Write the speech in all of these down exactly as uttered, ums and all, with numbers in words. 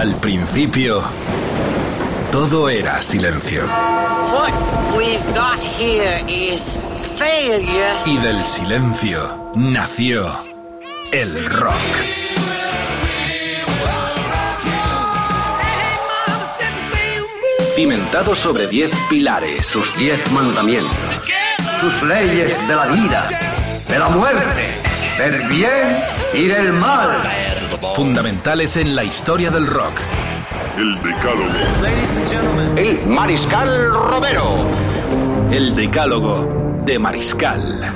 Al principio, todo era silencio. What we've got here is failure. Y del silencio nació el rock. Cimentado sobre diez pilares. Sus diez mandamientos. Sus leyes de la vida, de la muerte, del bien y del mal. Fundamentales en la historia del rock. El Decálogo. El Mariscal Romero. El Decálogo de Mariscal.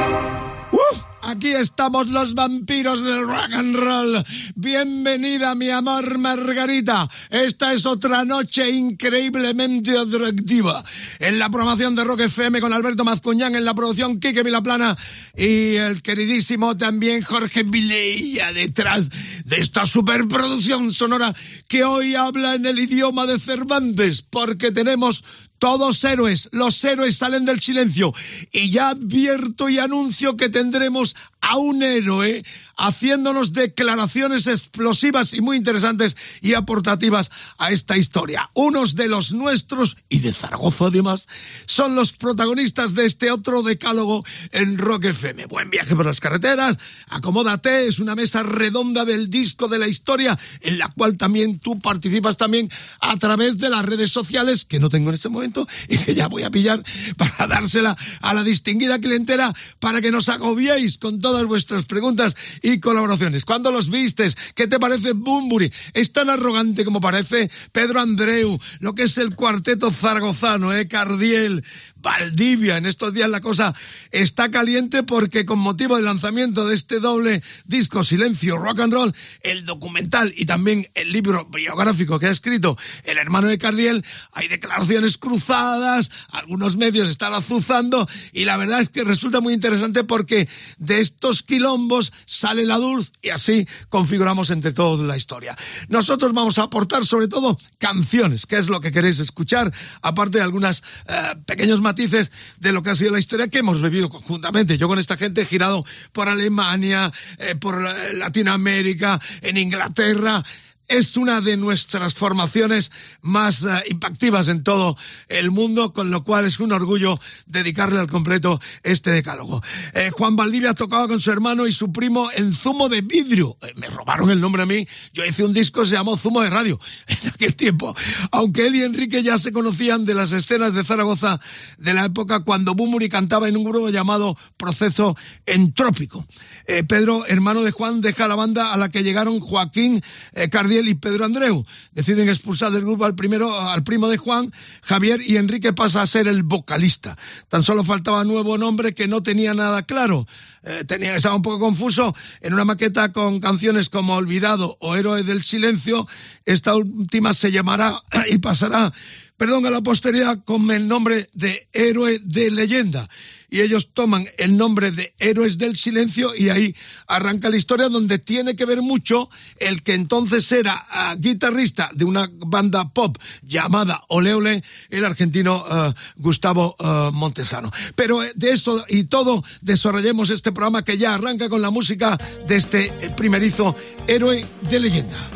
Aquí estamos los vampiros del rock and roll. Bienvenida, mi amor Margarita. Esta es otra noche increíblemente atractiva. En la programación de Rock F M con Alberto Mazcuñán, en la producción Quique Vilaplana y el queridísimo también Jorge Vilella detrás de esta superproducción sonora que hoy habla en el idioma de Cervantes, porque tenemos todos héroes, los héroes salen del silencio. Y ya advierto y anuncio que tendremos a un héroe haciéndonos declaraciones explosivas y muy interesantes y aportativas a esta historia. Unos de los nuestros, y de Zaragoza además, son los protagonistas de este otro decálogo en Rock F M. Buen viaje por las carreteras, acomódate, es una mesa redonda del disco de la historia, en la cual también tú participas también a través de las redes sociales, que no tengo en este momento, y que ya voy a pillar para dársela a la distinguida clientela para que nos agobiéis con todas vuestras preguntas y colaboraciones. ¿Cuándo los vistes? ¿Qué te parece Bunbury? ¿Es tan arrogante como parece Pedro Andreu? Lo que es el cuarteto zaragozano, ¿eh? Cardiel, Valdivia. En estos días la cosa está caliente porque con motivo del lanzamiento de este doble disco Silencio Rock and Roll, el documental y también el libro biográfico que ha escrito el hermano de Cardiel, hay declaraciones cruzadas, algunos medios están azuzando y la verdad es que resulta muy interesante porque de estos quilombos sale la dulce y así configuramos entre todos la historia. Nosotros vamos a aportar sobre todo canciones, que es lo que queréis escuchar, aparte de algunos eh, pequeños matices de lo que ha sido la historia que hemos vivido conjuntamente. Yo con esta gente he girado por Alemania, eh, por Latinoamérica, en Inglaterra. Es una de nuestras formaciones más uh, impactivas en todo el mundo, con lo cual es un orgullo dedicarle al completo este decálogo. Eh, Juan Valdivia tocaba con su hermano y su primo en Zumo de Vidrio. Eh, me robaron el nombre a mí. Yo hice un disco que se llamó Zumo de Radio en aquel tiempo. Aunque él y Enrique ya se conocían de las escenas de Zaragoza de la época cuando Bunbury cantaba en un grupo llamado Proceso Entrópico. Eh, Pedro, hermano de Juan, deja la banda a la que llegaron Joaquín eh, Cardiel y Pedro Andreu. Deciden expulsar del grupo al primero, al primo de Juan, Javier, y Enrique pasa a ser el vocalista. Tan solo faltaba un nuevo nombre que no tenía nada claro. Eh, tenía, estaba un poco confuso. En una maqueta con canciones como Olvidado o Héroe del Silencio, esta última se llamará y pasará, perdón, a la posteridad con el nombre de Héroe de Leyenda. Y ellos toman el nombre de Héroes del Silencio y ahí arranca la historia, donde tiene que ver mucho el que entonces era uh, guitarrista de una banda pop llamada Ole Ole, el argentino uh, Gustavo uh, Montesano. Pero de eso y todo desarrollemos este programa que ya arranca con la música de este primerizo Héroe de Leyenda.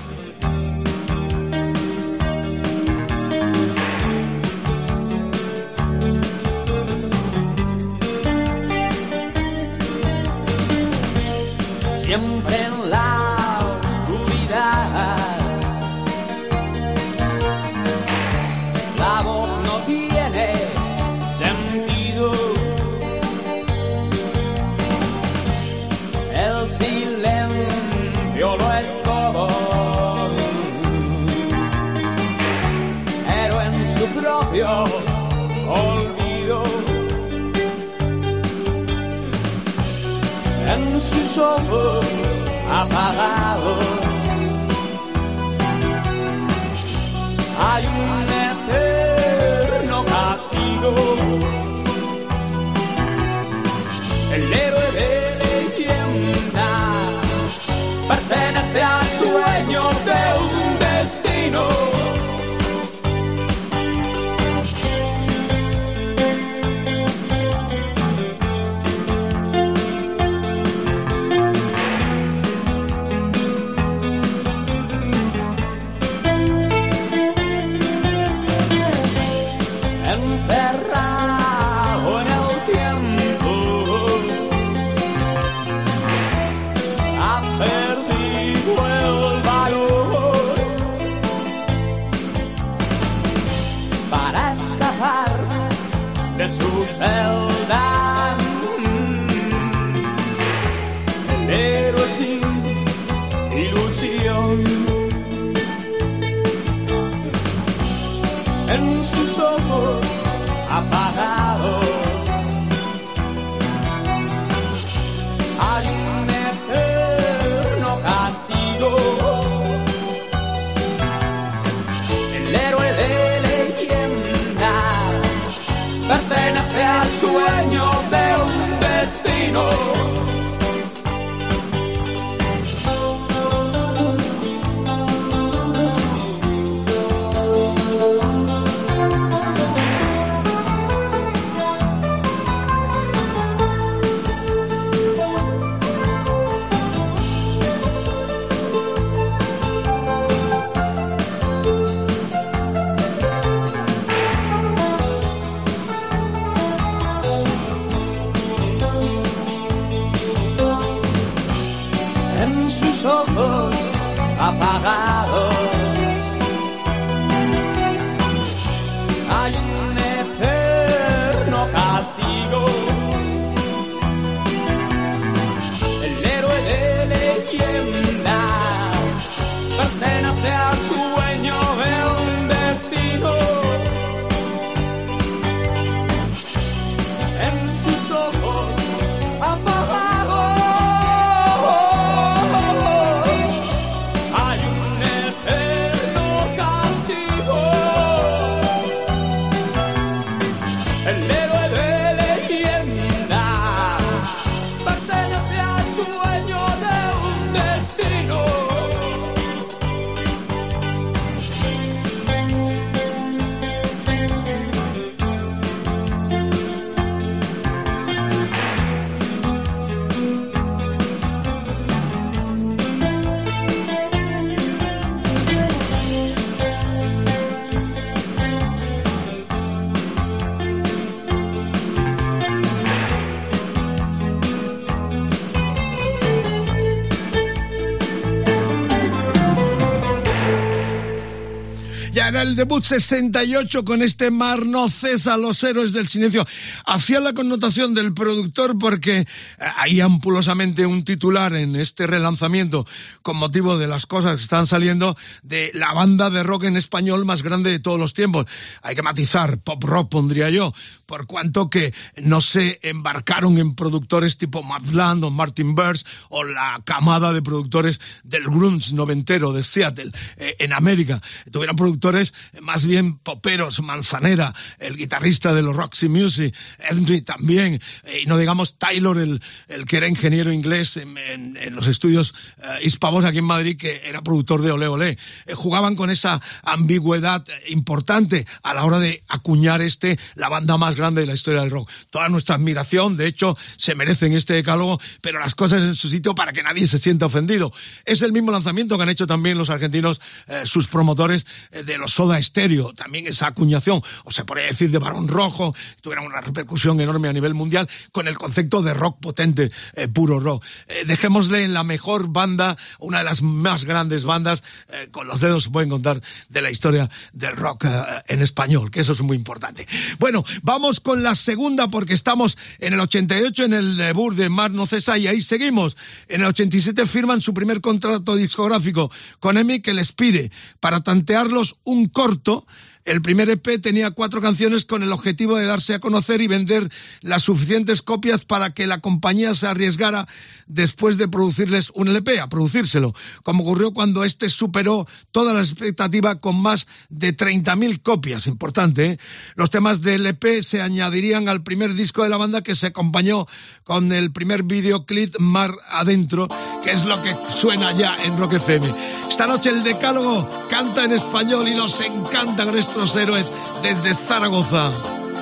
Siempre en la oscuridad, la voz no tiene sentido, el silencio lo es todo, pero en su propio olvido, en sus ojos apagados hay un eterno castigo. El héroe de leyenda pertenece al sueño de un destino. en sus ojos apagados hay un eterno castigo. El héroe de leyenda pertenece al sueño de un destino. Ojos apagados hay un eterno castigo. El héroe de leyenda pertenece al sueño de un destino. En sus ojos apagados en el debut sesenta y ocho con este Mar no cesa, Los héroes del silencio. Hacía la connotación del productor porque hay ampulosamente un titular en este relanzamiento con motivo de las cosas que están saliendo de la banda de rock en español más grande de todos los tiempos. Hay que matizar, pop rock pondría yo, por cuanto que no se embarcaron en productores tipo Matt Land o Martin Birch o la camada de productores del grunge noventero de Seattle eh, en América. Tuvieron productores más bien poperos, Manzanera, el guitarrista de los Roxy Music, Henry también, y no digamos Taylor, el, el que era ingeniero inglés en, en, en los estudios uh, Hispavox aquí en Madrid, que era productor de Olé Olé. Eh, jugaban con esa ambigüedad importante a la hora de acuñar este, la banda más grande de la historia del rock. Toda nuestra admiración, de hecho, se merecen este decálogo, pero las cosas en su sitio para que nadie se sienta ofendido. Es el mismo lanzamiento que han hecho también los argentinos, eh, sus promotores eh, de los Soda Stereo, también esa acuñación, o se podría decir de Barón Rojo, tuvieron una repercusión enorme a nivel mundial con el concepto de rock potente, eh, puro rock. Eh, dejémosle en la mejor banda, una de las más grandes bandas, eh, con los dedos se pueden contar, de la historia del rock eh, en español, que eso es muy importante. Bueno, vamos con la segunda porque estamos en el ochenta y ocho en el debut de Mar no cesa y ahí seguimos. En el ochenta y siete firman su primer contrato discográfico con E M I, que les pide para tantearlos un corto. El primer E P tenía cuatro canciones con el objetivo de darse a conocer y vender las suficientes copias para que la compañía se arriesgara después de producirles un L P, a producírselo, como ocurrió cuando este superó toda la expectativa con más de treinta mil copias. Importante, ¿eh? Los temas del E P se añadirían al primer disco de la banda, que se acompañó con el primer videoclip Mar Adentro, que es lo que suena ya en Rock F M. Esta noche el Decálogo canta en español y nos encanta con estos héroes desde Zaragoza.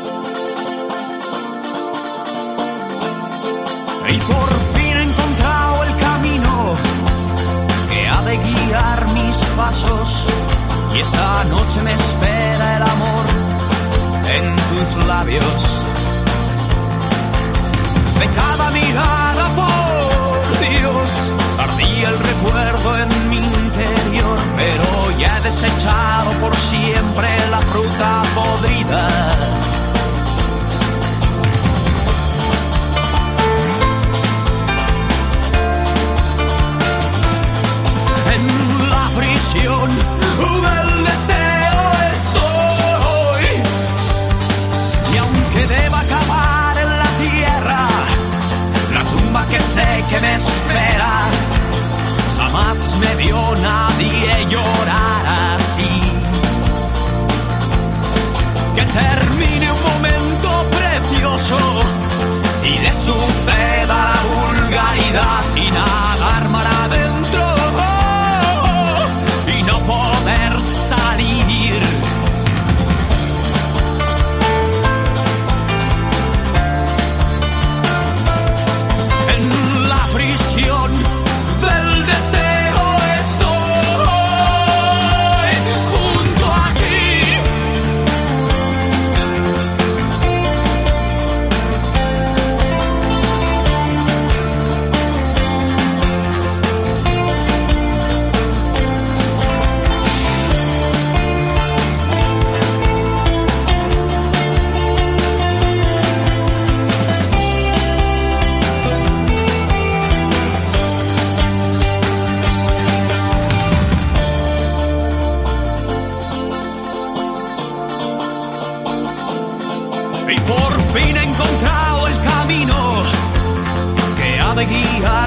Y por fin he encontrado el camino que ha de guiar mis pasos, y esta noche me espera el amor en tus labios. De cada mirada, por Dios, ardía el recuerdo en mi interior, pero ya he desechado por siempre la fruta podrida. En la prisión del deseo estoy.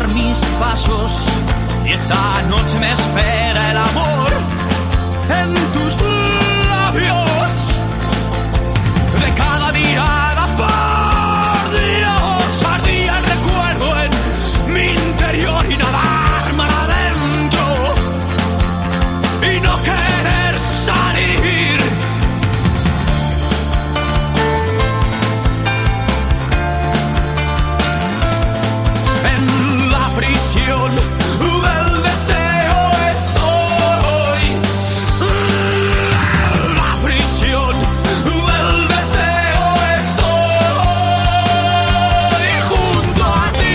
mis pasos y esta noche me espera el amor en tus labios. De cada mirada, por Dios, ardía el recuerdo en mi interior y nadar mar adentro y no querer salir. En la prisión del deseo estoy. La prisión del deseo estoy junto a ti.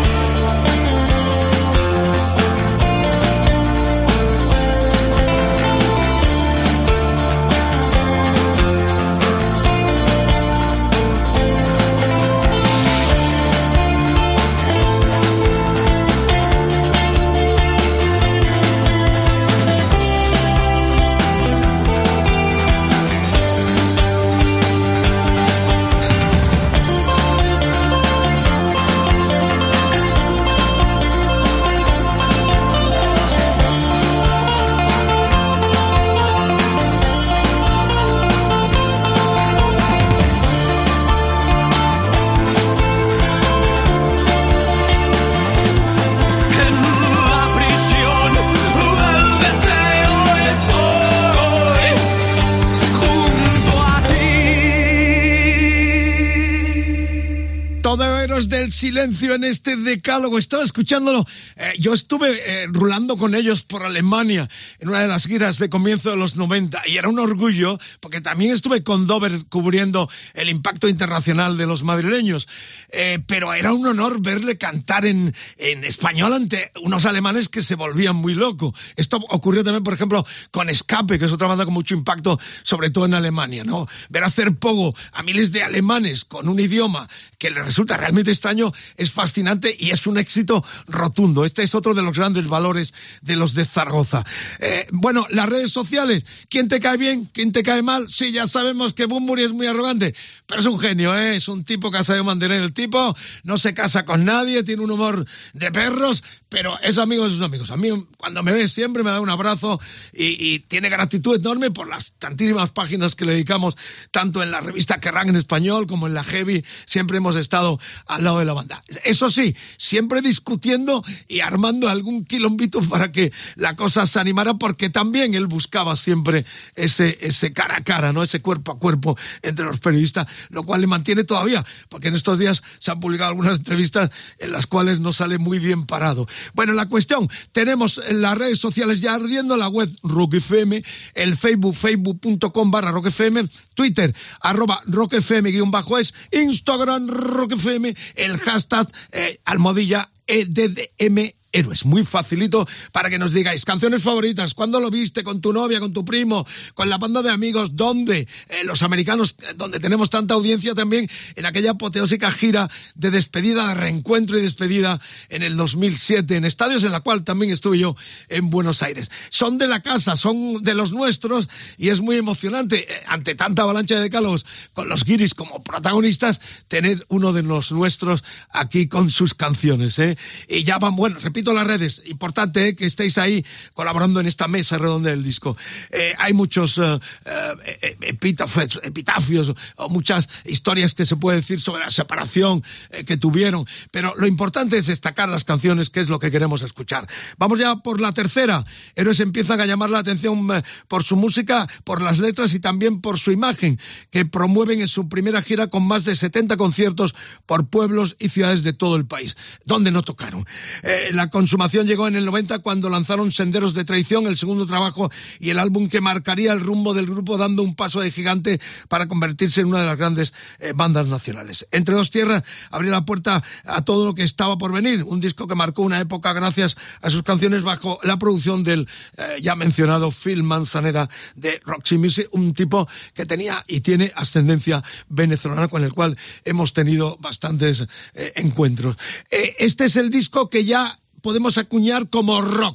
Del silencio en este decálogo, estaba escuchándolo, eh, yo estuve eh, rulando con ellos por Alemania en una de las giras de comienzo de los noventa y era un orgullo porque también estuve con Dover cubriendo el impacto internacional de los madrileños, eh, pero era un honor verle cantar en, en español ante unos alemanes que se volvían muy locos. Esto ocurrió también, por ejemplo, con Escape, que es otra banda con mucho impacto, sobre todo en Alemania, ¿no? Ver hacer pogo a miles de alemanes con un idioma que les resulta realmente extraño es fascinante y es un éxito rotundo. Este es otro de los grandes valores de los de Zaragoza. Eh, bueno, las redes sociales, ¿quién te cae bien? ¿Quién te cae mal? Sí, ya sabemos que Bunbury es muy arrogante, pero es un genio, ¿eh? Es un tipo que ha sabido mantener el tipo, no se casa con nadie, tiene un humor de perros, pero es amigo de sus amigos. A mí, cuando me ve siempre me da un abrazo y, y tiene gratitud enorme por las tantísimas páginas que le dedicamos, tanto en la revista Kerrang en español como en la Heavy. Siempre hemos estado al lado de la banda. Eso sí, siempre discutiendo y armando algún quilombito para que la cosa se animara, porque también él buscaba siempre ese, ese cara a cara, ¿no? Ese cuerpo a cuerpo entre los periodistas, lo cual le mantiene todavía, porque en estos días se han publicado algunas entrevistas en las cuales no sale muy bien parado. Bueno, la cuestión, tenemos en las redes sociales ya ardiendo, la web Rock F M, el Facebook, facebook punto com barra Rock F M, Twitter, arroba Rock F M guión bajo es, Instagram Rock F M, el hashtag eh, almohadilla E D D M Héroes. Muy facilito para que nos digáis canciones favoritas, cuándo lo viste, con tu novia, con tu primo, con la banda de amigos, dónde, eh, los americanos, donde tenemos tanta audiencia también, en aquella apoteósica gira de despedida, de reencuentro y despedida en el dos mil siete, en estadios en la cual también estuve yo en Buenos Aires. Son de la casa, son de los nuestros y es muy emocionante, eh, ante tanta avalancha de decálogos, con los guiris como protagonistas, tener uno de los nuestros aquí con sus canciones, ¿eh? Y ya van, bueno, repito, las redes, importante ¿eh? que estéis ahí colaborando en esta mesa redonda del disco. Eh, hay muchos uh, eh, epitafios, epitafios o muchas historias que se puede decir sobre la separación eh, que tuvieron, pero lo importante es destacar las canciones, que es lo que queremos escuchar. Vamos ya por la tercera. Héroes empiezan a llamar la atención eh, por su música, por las letras y también por su imagen, que promueven en su primera gira con más de setenta conciertos por pueblos y ciudades de todo el país, donde no tocaron. Eh, la consumación llegó en el noventa cuando lanzaron Senderos de Traición, el segundo trabajo y el álbum que marcaría el rumbo del grupo, dando un paso de gigante para convertirse en una de las grandes eh, bandas nacionales. Entre dos tierras abrió la puerta a todo lo que estaba por venir, un disco que marcó una época gracias a sus canciones bajo la producción del eh, ya mencionado Phil Manzanera de Roxy Music, un tipo que tenía y tiene ascendencia venezolana, con el cual hemos tenido bastantes eh, encuentros. Eh, este es el disco que ya podemos acuñar como rock,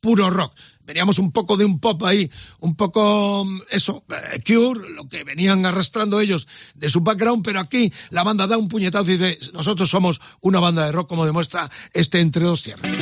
puro rock. Veníamos un poco de un pop ahí, un poco, eso, Cure, lo que venían arrastrando ellos de su background, pero aquí la banda da un puñetazo y dice, nosotros somos una banda de rock, como demuestra este Entre dos tierras.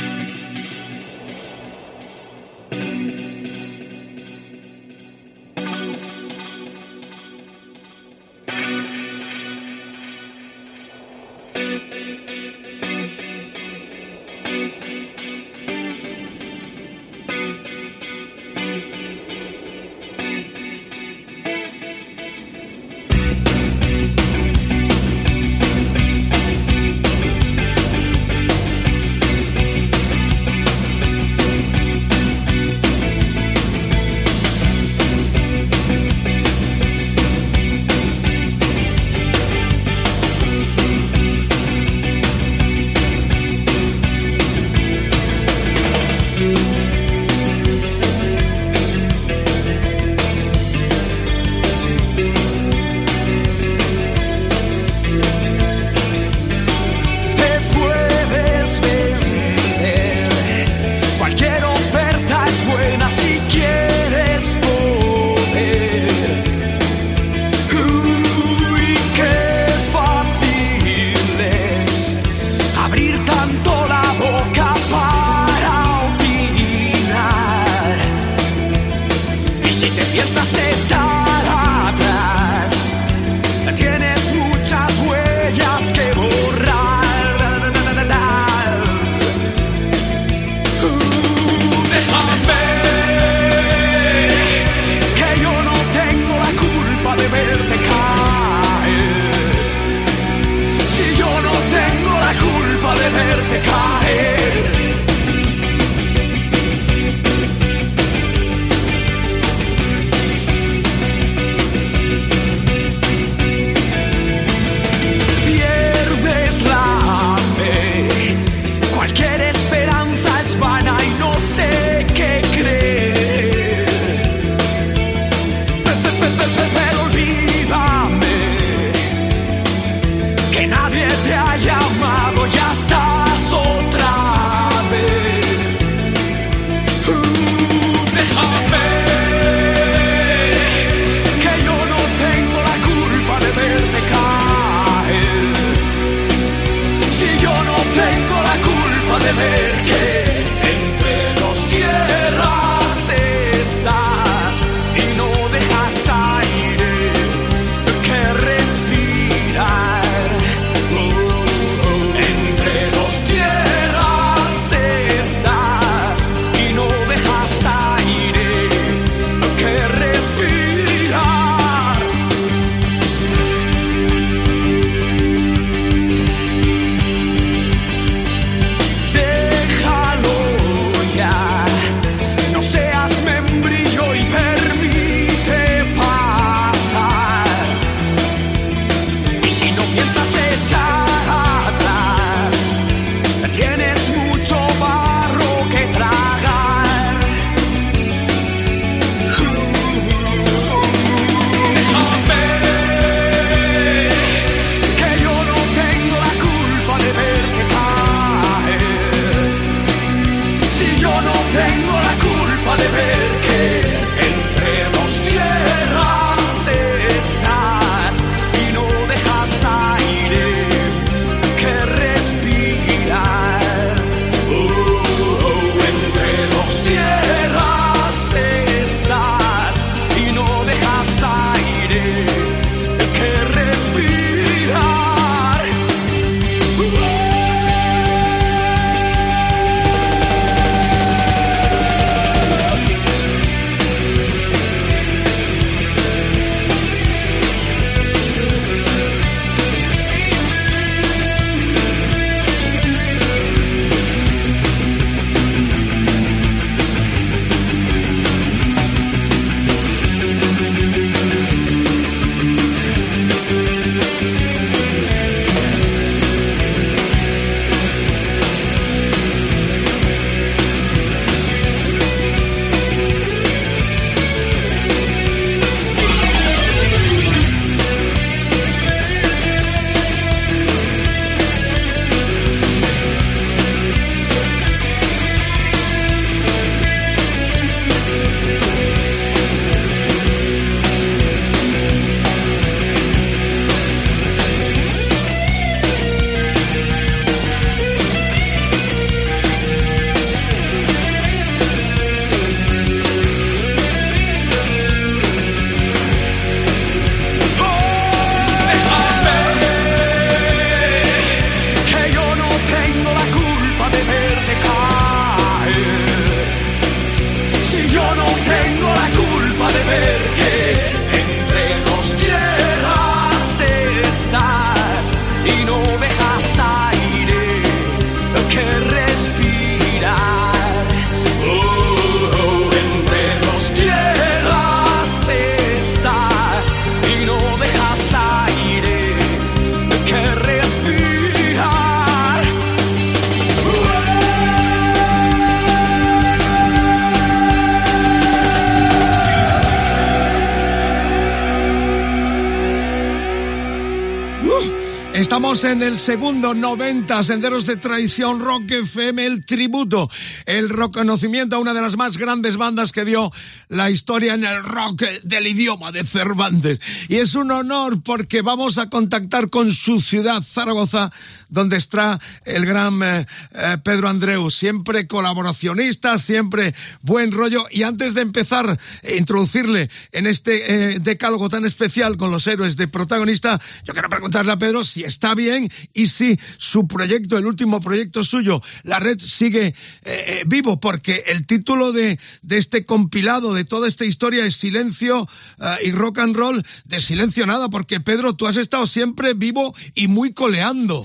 Estamos en el segundo noventa Senderos de Traición Rock F M, el tributo, el reconocimiento a una de las más grandes bandas que dio la historia en el rock del idioma de Cervantes. Y es un honor porque vamos a contactar con su ciudad, Zaragoza, donde está el gran eh, eh, Pedro Andreu, siempre colaboracionista, siempre buen rollo. Y antes de empezar a introducirle en este eh, decálogo tan especial con los héroes de protagonista, yo quiero preguntarle a Pedro si está bien y si su proyecto, el último proyecto suyo, la red, sigue eh, eh, vivo, porque el título de, de este compilado, de toda esta historia, es Silencio uh, y Rock and Roll. De silencio nada, porque Pedro, tú has estado siempre vivo y muy coleando.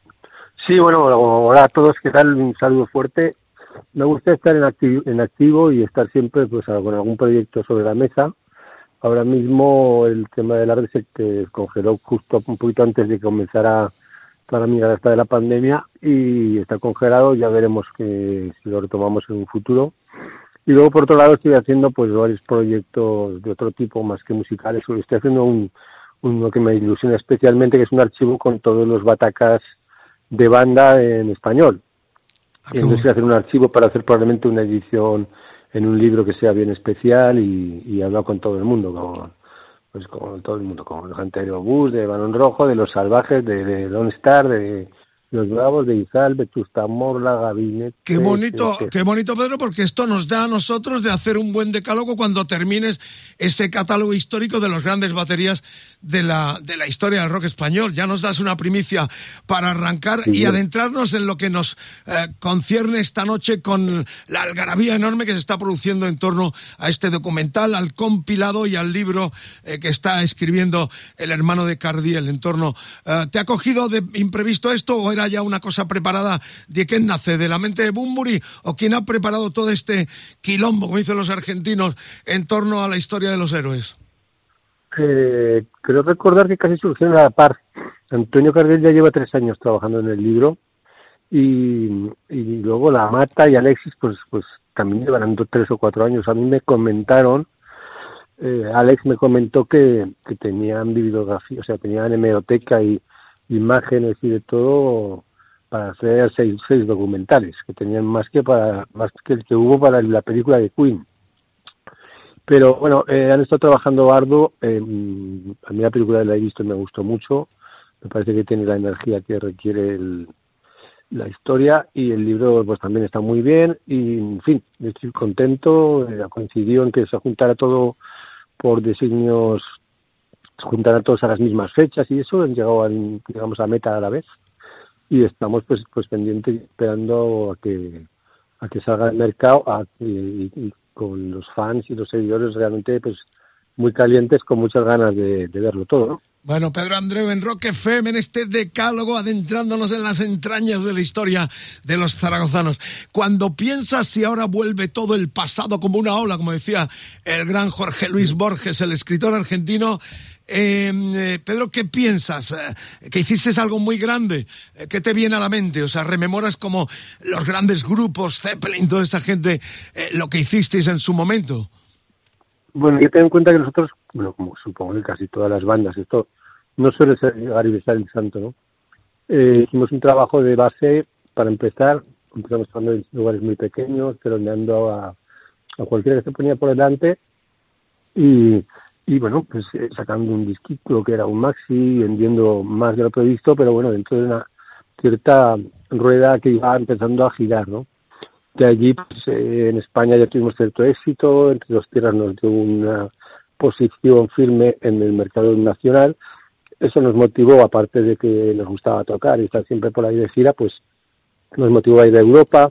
Sí, bueno, hola a todos, ¿qué tal? Un saludo fuerte. Me gusta estar en activo, en activo y estar siempre pues con algún proyecto sobre la mesa. Ahora mismo el tema de la red se congeló justo un poquito antes de que comenzara toda la migración de la pandemia y está congelado, ya veremos que si lo retomamos en un futuro. Y luego por otro lado estoy haciendo pues varios proyectos de otro tipo más que musicales. Estoy haciendo un, uno que me ilusiona especialmente, que es un archivo con todos los batacas de banda en español. Ah, y entonces voy a hacer un archivo para hacer probablemente una edición en un libro que sea bien especial y, y hablar con todo el mundo, con, pues con todo el mundo, con gente de Obús, de Balón Rojo, de Los Salvajes, de, de Lone Star, de Los Bravos, de Izal, Vetusta Morla, Gabinete. Qué bonito, qué bonito, Pedro, porque esto nos da a nosotros de hacer un buen decálogo cuando termines ese catálogo histórico de las grandes baterías de la de la historia del rock español. Ya nos das una primicia para arrancar sí, y sí. adentrarnos en lo que nos eh, concierne esta noche con la algarabía enorme que se está produciendo en torno a este documental, al compilado y al libro eh, que está escribiendo el hermano de Cardiel en torno. Eh, ¿Te ha cogido de imprevisto esto o era ya una cosa preparada? ¿De quién nace? ¿De la mente de Bunbury? ¿O quién ha preparado todo este quilombo, como dicen los argentinos, en torno a la historia de los héroes? Eh, creo recordar que casi surgió a la par. Antonio Cardiel ya lleva tres años trabajando en el libro y, y luego la Mata y Alexis pues pues también llevarán tres o cuatro años. A mí me comentaron, eh, Alex me comentó que, que tenían bibliografía, o sea, tenían hemeroteca y imágenes y de todo para hacer seis, seis documentales, que tenían más que para más que el que hubo para la película de Queen. Pero bueno, eh, han estado trabajando arduo. Eh, a mí la película la he visto y me gustó mucho. Me parece que tiene la energía que requiere el, la historia, y el libro pues también está muy bien. Y en fin, estoy contento. Eh, coincidió en que se juntara todo por designios, se juntaran todos a las mismas fechas y eso, han llegado a, digamos, a meta a la vez. Y estamos pues pues pendientes, esperando a que a que salga al mercado, a, y, y, y con los fans y los seguidores realmente pues muy calientes, con muchas ganas de, de verlo todo, ¿no? Bueno, Pedro Andreu en Rock F M, en este decálogo, adentrándonos en las entrañas de la historia de los zaragozanos. Cuando piensas si ahora vuelve todo el pasado como una ola, como decía el gran Jorge Luis Borges, el escritor argentino, eh, eh, Pedro, ¿qué piensas? Eh, que hiciste algo muy grande. Eh, ¿Qué te viene a la mente? O sea, rememoras como los grandes grupos, Zeppelin, toda esa gente, eh, lo que hicisteis en su momento. Bueno, yo tengo en cuenta que nosotros, bueno, como supongo que casi todas las bandas, esto no suele ser llegar y besar el santo, ¿no? Eh, hicimos un trabajo de base para empezar. Empezamos trabajando en lugares muy pequeños, teloneando a, a cualquiera que se ponía por delante, y, y bueno, pues eh, sacando un disquito que era un maxi, vendiendo más de lo previsto, pero bueno, dentro de una cierta rueda que iba empezando a girar, ¿no? De allí, pues, eh, en España ya tuvimos cierto éxito, Entre Dos Tierras nos dio una posición firme en el mercado nacional. Eso nos motivó, aparte de que nos gustaba tocar y estar siempre por ahí de gira, pues nos motivó a ir a Europa.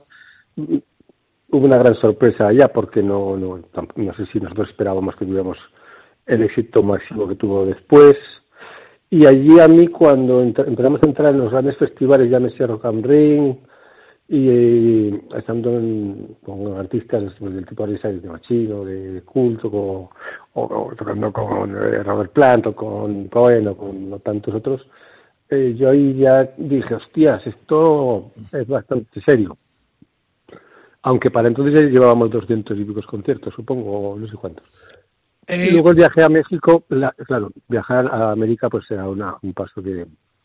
Hubo una gran sorpresa allá, porque no, no, no sé si nosotros esperábamos que tuviéramos el éxito máximo que tuvo después. Y allí a mí, cuando empezamos a entrar en los grandes festivales, llámese Rock am Ring, y eh, estando en, con artistas pues, del tipo de de Machino, de Culto, con, o, o tocando con Robert Plant o con Cohen o con no tantos otros, eh, yo ahí ya dije, hostias, esto es bastante serio. Aunque para entonces ya llevábamos doscientos y picos conciertos, supongo, no sé cuántos. Eh... Y luego el viaje a México, la, claro, viajar a América pues era una, un paso que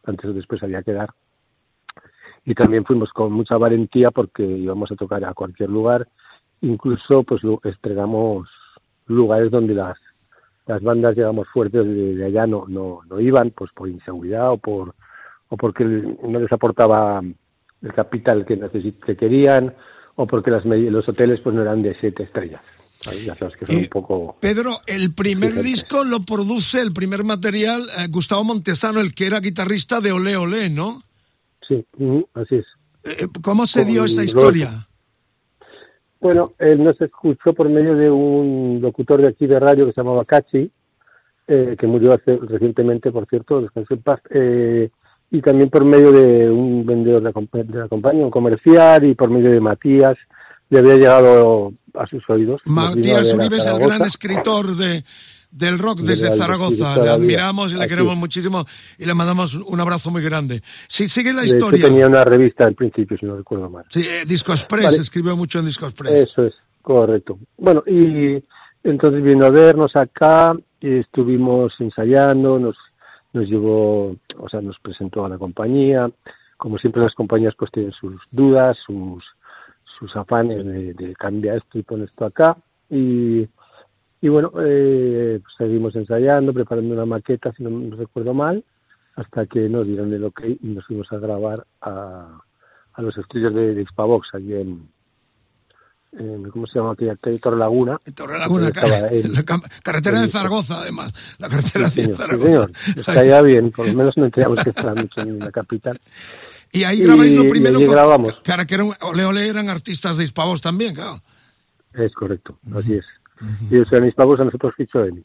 antes o después había que dar. Y también fuimos con mucha valentía porque íbamos a tocar a cualquier lugar, incluso pues estrenamos lugares donde las las bandas, digamos, fuertes de, de allá no, no no iban, pues por inseguridad o por o porque no les aportaba el capital que necesit- que querían, o porque las los hoteles pues no eran de siete estrellas. ¿Sabes? Ya sabes que son y, un poco... Pedro, el primer diferentes. disco lo produce, el primer material, eh, Gustavo Montesano, el que era guitarrista de Olé Olé, ¿no? Sí, así es. Eh, ¿Cómo se Con dio esa historia? Bueno, él nos escuchó por medio de un locutor de aquí de radio que se llamaba Cachi, eh, que murió hace recientemente, por cierto, descansó en paz, eh, y también por medio de un vendedor de la, compa- de la compañía, un comercial, y por medio de Matías, le había llegado a sus oídos. Matías Uribe es el gran escritor de, del rock desde Zaragoza. Le admiramos y le queremos muchísimo y le mandamos un abrazo muy grande. Sí, sigue la de historia. hecho, tenía una revista al principio, si no recuerdo mal. Sí, eh, Disco Express, vale. Escribió mucho en Disco Express. Eso es, correcto. Bueno, y entonces vino a vernos acá, y estuvimos ensayando, nos nos llevó, o sea, nos presentó a la compañía. Como siempre las compañías pues tienen sus dudas, sus sus afanes de, de cambiar esto y poner esto acá, y y bueno, eh, pues seguimos ensayando, preparando una maqueta, si no me recuerdo mal, hasta que nos dieron el ok y nos fuimos a grabar a, a los estudios de, de Xpavox, allí en, en, ¿cómo se llama aquella calle? Torre Laguna. En Torre Laguna, ca- el, la ca- carretera el, de Zaragoza, además, la carretera sí, de señor, Zaragoza. Sí, señor, nos caía bien, por lo menos no teníamos que estar mucho en la capital. Y ahí grabáis lo primero, y ahí grabamos. Con, claro, que eran, Olé Olé eran artistas de Xpavox también, claro. Es correcto, así es. Uh-huh. Y ellos eran Xpavox, a nosotros fichó él.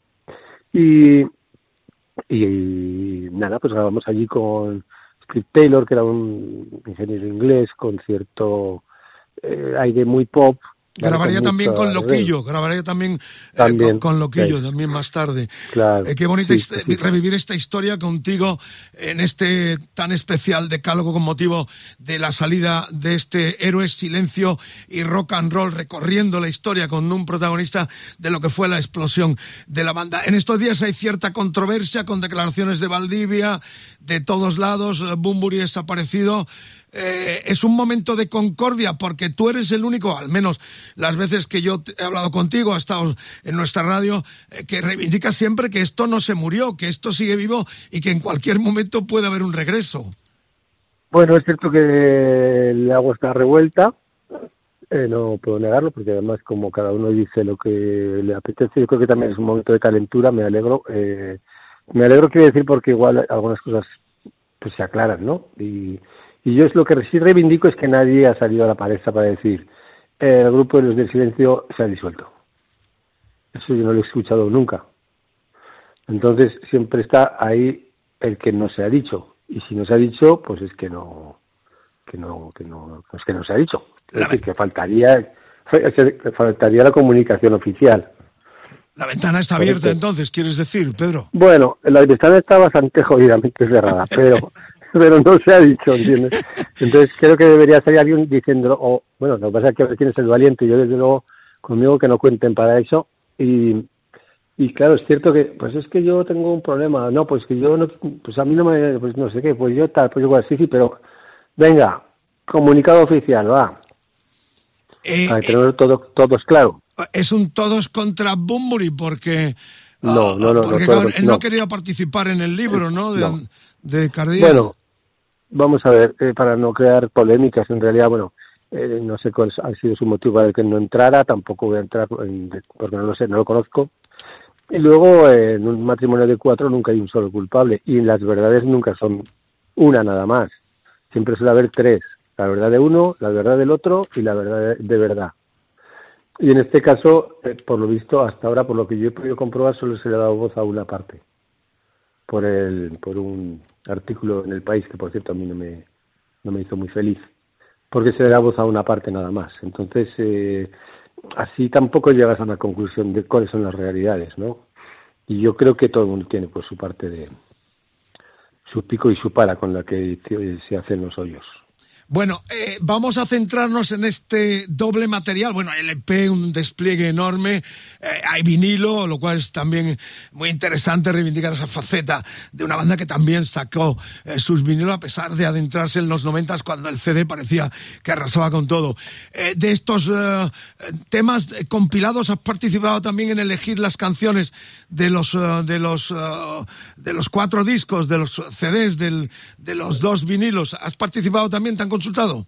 Y, y, y nada, pues grabamos allí con Steve Taylor, que era un ingeniero inglés, con cierto eh, aire muy pop. Grabaría también con Loquillo, grabaría también, también eh, con, con Loquillo, sí. también más tarde. Claro. Eh, qué bonito sí, ist- sí, sí. revivir esta historia contigo en este tan especial decálogo con motivo de la salida de este Héroes, Silencio y Rock and Roll, recorriendo la historia con un protagonista de lo que fue la explosión de la banda. En estos días hay cierta controversia con declaraciones de Valdivia, de todos lados, Bunbury desaparecido. Eh, es un momento de concordia porque tú eres el único, al menos las veces que yo he hablado contigo, has estado en nuestra radio, eh, que reivindica siempre que esto no se murió, que esto sigue vivo y que en cualquier momento puede haber un regreso. Bueno, es cierto que el agua está revuelta, eh, no puedo negarlo, porque además como cada uno dice lo que le apetece, yo creo que también es un momento de calentura, me alegro. Eh, me alegro, quiero decir, porque igual algunas cosas pues se aclaran, ¿no? Y Y yo es lo que sí reivindico es que nadie ha salido a la palestra para decir eh, el grupo de los del silencio se ha disuelto. Eso yo no lo he escuchado nunca. Entonces siempre está ahí el que no se ha dicho. Y si no se ha dicho, pues es que no, que no, que no, es que no se ha dicho. Es decir, que faltaría, faltaría la comunicación oficial. La ventana está abierta entonces, ¿quieres decir, Pedro? Bueno, la ventana está bastante jodidamente cerrada, pero... pero no se ha dicho, ¿entiendes? Entonces creo que debería salir alguien diciéndolo, o bueno, lo que pasa es que a ver quién es el valiente, yo desde luego conmigo que no cuenten para eso, y y claro, es cierto que, pues es que yo tengo un problema, no, pues que yo no, pues a mí no me, pues no sé qué, pues yo tal, pues igual, sí, sí, pero venga, comunicado oficial, va. Eh, Para tener eh, todo, todos claro. Es un todos contra Bunbury porque... No, no, no. Porque no, claro, él no, no quería participar en el libro, ¿no? De, no. de Cardiel. Bueno, vamos a ver, eh, para no crear polémicas, en realidad, bueno, eh, no sé cuál ha sido su motivo para el que no entrara, tampoco voy a entrar en, porque no lo sé, no lo conozco. Y luego, eh, en un matrimonio de cuatro nunca hay un solo culpable, y las verdades nunca son una nada más. Siempre suele haber tres, la verdad de uno, la verdad del otro y la verdad de, de verdad. Y en este caso, eh, por lo visto, hasta ahora, por lo que yo he podido comprobar, solo se le ha dado voz a una parte. Por el por un artículo en El País, que por cierto a mí no me, no me hizo muy feliz, porque se le da voz a una parte nada más. Entonces, eh, así tampoco llegas a una conclusión de cuáles son las realidades, ¿no? Y yo creo que todo el mundo tiene pues su parte de su pico y su pala con la que se hacen los hoyos. Bueno, eh, vamos a centrarnos en este doble material. Bueno, L P, un despliegue enorme, eh, hay vinilo, lo cual es también muy interesante reivindicar esa faceta de una banda que también sacó eh, sus vinilos a pesar de adentrarse en los noventas cuando el C D parecía que arrasaba con todo. Eh, de estos eh, temas eh, compilados, ¿has participado también en elegir las canciones de los uh, de los uh, de los cuatro discos, de los C Ds, del, de los dos vinilos? ¿Has participado también? ¿Te han consultado?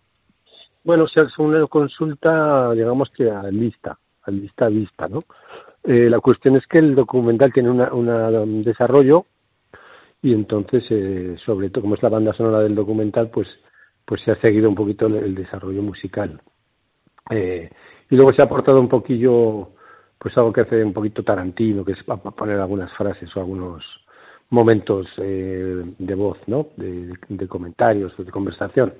Bueno, se hace una consulta, digamos que a lista, a lista vista, ¿no? Eh, la cuestión es que el documental tiene una, una, un desarrollo y entonces, eh, sobre todo como es la banda sonora del documental, pues pues se ha seguido un poquito el, el desarrollo musical. Eh, y luego se ha aportado un poquillo, pues algo que hace un poquito Tarantino, que es para poner algunas frases o algunos momentos eh, de voz, ¿no? De, de comentarios, de conversación.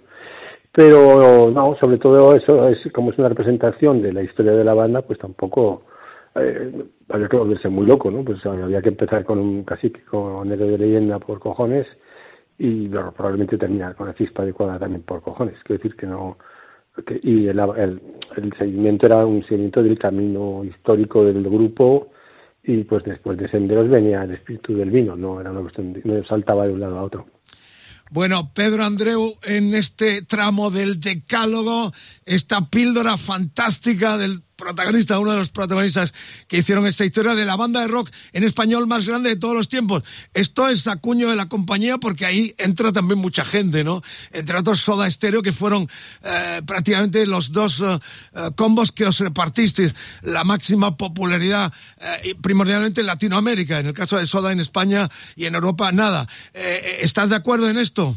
Pero no, sobre todo eso es como es una representación de la historia de la banda, pues tampoco eh, había que volverse muy loco, ¿no? Pues había que empezar con un cacique, con héroe de leyenda por cojones y bueno, probablemente terminar con la chispa adecuada también por cojones. Quiero decir que no, que, y el, el, el seguimiento era un seguimiento del camino histórico del grupo. Y pues después de Senderos venía el espíritu del vino, no era una cuestión de, no saltaba de un lado a otro. Bueno, Pedro Andreu, en este tramo del decálogo, esta píldora fantástica del protagonista, uno de los protagonistas que hicieron esta historia de la banda de rock en español más grande de todos los tiempos. Esto es acuño de la compañía porque ahí entra también mucha gente, ¿no? Entre otros Soda Stereo, que fueron eh, prácticamente los dos eh, combos que os repartisteis la máxima popularidad eh, primordialmente en Latinoamérica, en el caso de Soda en España y en Europa nada. Eh, ¿Estás de acuerdo en esto?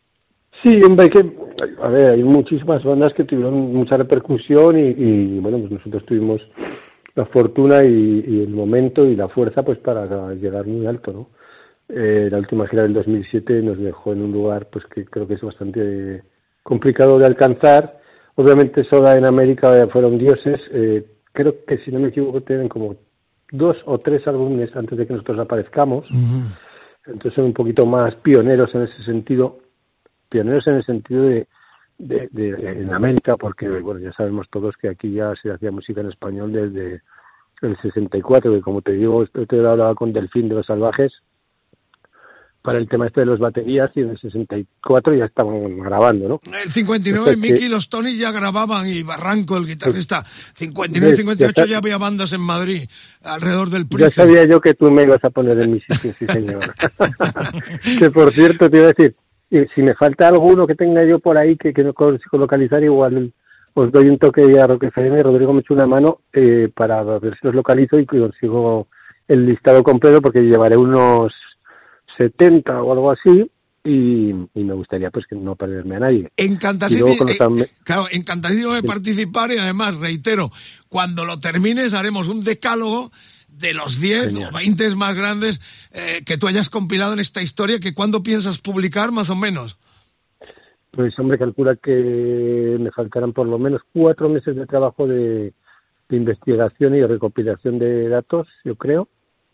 Sí, hombre, que, a ver, hay muchísimas bandas que tuvieron mucha repercusión y, y bueno, pues nosotros tuvimos la fortuna y, y el momento y la fuerza pues para llegar muy alto, ¿no? Eh, la última gira del dos mil siete nos dejó en un lugar pues que creo que es bastante complicado de alcanzar. Obviamente Soda en América fueron dioses, eh, creo que si no me equivoco tienen como dos o tres álbumes antes de que nosotros aparezcamos, uh-huh. Entonces son un poquito más pioneros en ese sentido. Pioneros en el sentido de, de, de, de en América, porque bueno, ya sabemos todos que aquí ya se hacía música en español desde el sesenta y cuatro, que como te digo, esto te hablaba con Delfín de los Salvajes para el tema este de las baterías, y en el sesenta y cuatro ya estaban grabando, ¿no? El cincuenta y nueve, Mickey que... y los Tony ya grababan, y Barranco, el guitarrista. cincuenta y nueve, cincuenta y ocho ya, ya había bandas en Madrid, alrededor del Price. Ya sabía yo que tú me ibas a poner en mi sitio, sí señor. Que por cierto te iba a decir, y si me falta alguno que tenga yo por ahí que, que no consigo localizar, igual os doy un toque a Rock F M. Rodrigo me echó una mano eh, para ver si los localizo y consigo el listado completo, porque llevaré unos setenta o algo así y, y me gustaría pues que no perderme a nadie. Encantadísimo, eh, claro, encantadísimo de sí. participar, y además, reitero, cuando lo termines haremos un decálogo de los diez o veinte más grandes eh, que tú hayas compilado en esta historia. Que ¿cuándo piensas publicar, más o menos? Pues hombre, calcula que me faltarán por lo menos cuatro meses de trabajo de, de investigación y de recopilación de datos, yo creo.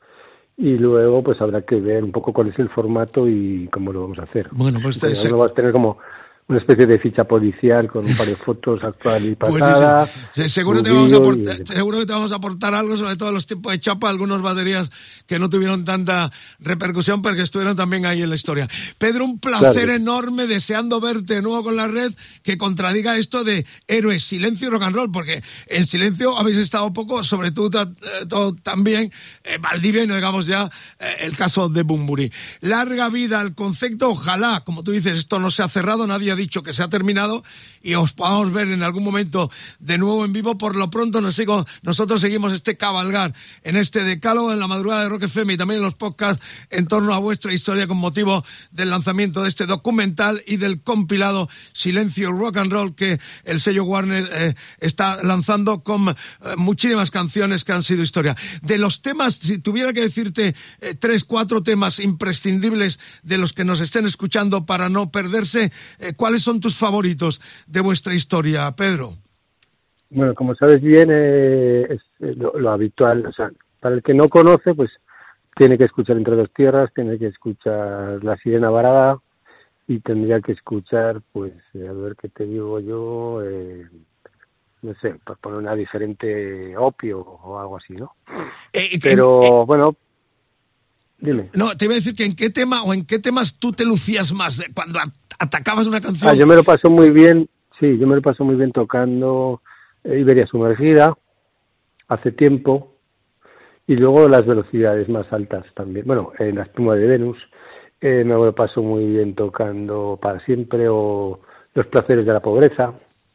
Y luego pues habrá que ver un poco cuál es el formato y cómo lo vamos a hacer. Bueno, pues te no vas a tener como una especie de ficha policial con un par de fotos actual y pasada. Pues seguro, te vamos a aportar, y... seguro que te vamos a aportar algo, sobre todo los tiempos de chapa, algunas baterías que no tuvieron tanta repercusión, pero que estuvieron también ahí en la historia. Pedro, un placer claro. enorme, deseando verte de nuevo con la red, que contradiga esto de héroes, silencio y rock and roll, porque en silencio habéis estado poco, sobre todo, todo también eh, Valdivia, y no digamos ya eh, el caso de Bunbury. Larga vida al concepto, ojalá, como tú dices, esto no se ha cerrado, nadie ha dicho que se ha terminado, y os podamos ver en algún momento de nuevo en vivo. Por lo pronto nos sigo, nosotros seguimos este cabalgar en este decálogo en la madrugada de Rock F M y también en los podcasts en torno a vuestra historia, con motivo del lanzamiento de este documental y del compilado Silencio Rock and Roll, que el sello Warner eh, está lanzando con eh, muchísimas canciones que han sido historia. De los temas, si tuviera que decirte eh, tres, cuatro temas imprescindibles de los que nos estén escuchando para no perderse, eh, ¿cuáles son tus favoritos de vuestra historia, Pedro? Bueno, como sabes bien, eh, es lo, lo habitual. O sea, para el que no conoce, pues tiene que escuchar Entre dos tierras, tiene que escuchar La sirena varada, y tendría que escuchar, pues, eh, a ver qué te digo yo, eh, no sé, pues poner una diferente opio o algo así, ¿no? Eh, Pero, eh, bueno, dime. No, te iba a decir que en qué tema o en qué temas tú te lucías más cuando atacabas una canción. Ah, yo me lo paso muy bien, sí, yo me lo paso muy bien tocando eh, Iberia Sumergida, hace tiempo, y luego las velocidades más altas también. Bueno, en la espuma de Venus eh, me lo paso muy bien tocando Para Siempre o Los Placeres de la Pobreza,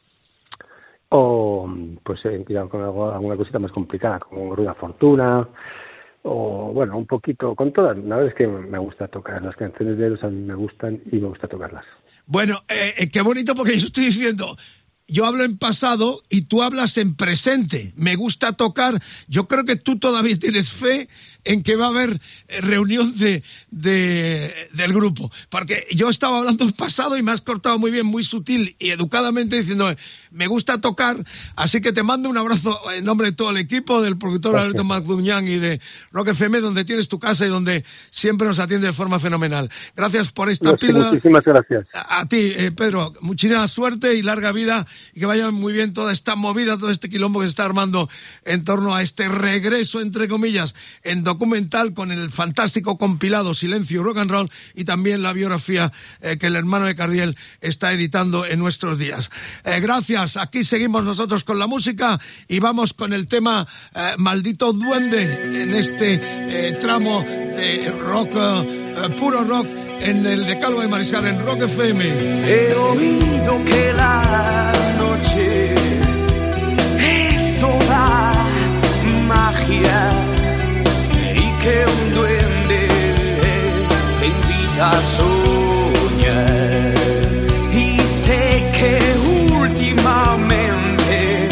o pues eh, con algo, alguna cosita más complicada, como Ruda Fortuna, o bueno, un poquito con todas. La verdad es que me gusta tocar las canciones de ellos, a mí me gustan y me gusta tocarlas. Bueno, eh, qué bonito, porque yo estoy diciendo, yo hablo en pasado y tú hablas en presente. Me gusta tocar. Yo creo que tú todavía tienes fe en que va a haber reunión de, de del grupo. Porque yo estaba hablando en pasado y me has cortado muy bien, muy sutil y educadamente diciendo, me gusta tocar, así que te mando un abrazo en nombre de todo el equipo, del productor Alberto Magduñán y de Rock F M, donde tienes tu casa y donde siempre nos atiende de forma fenomenal. Gracias por esta no, sí, píldora. Muchísimas gracias. A, a ti, eh, Pedro, muchísima suerte y larga vida, y que vaya muy bien toda esta movida, todo este quilombo que se está armando en torno a este regreso, entre comillas, en documental, con el fantástico compilado Silencio Rock and Roll, y también la biografía eh, que el hermano de Cardiel está editando en nuestros días. Eh, gracias, aquí seguimos nosotros con la música y vamos con el tema eh, Maldito Duende en este eh, tramo de rock, eh, puro rock, en el Decálogo de Mariscal en Rock F M. He oído que la noche es toda magia y que un duende te invita a soñar, y sé que últimamente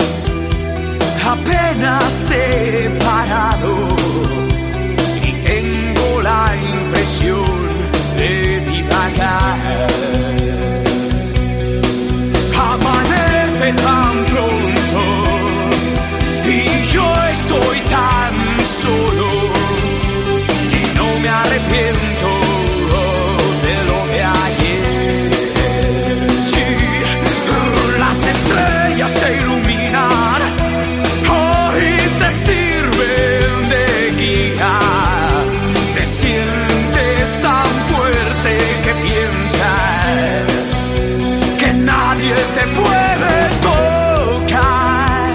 apenas he parado y tengo la impresión de divagar. Amanece tan pronto y yo estoy tan solo y no me arrepiento de lo de ayer. Sí, las estrellas te iluminan, hoy te sirven de guía. Te sientes tan fuerte que piensas que nadie te puede tocar.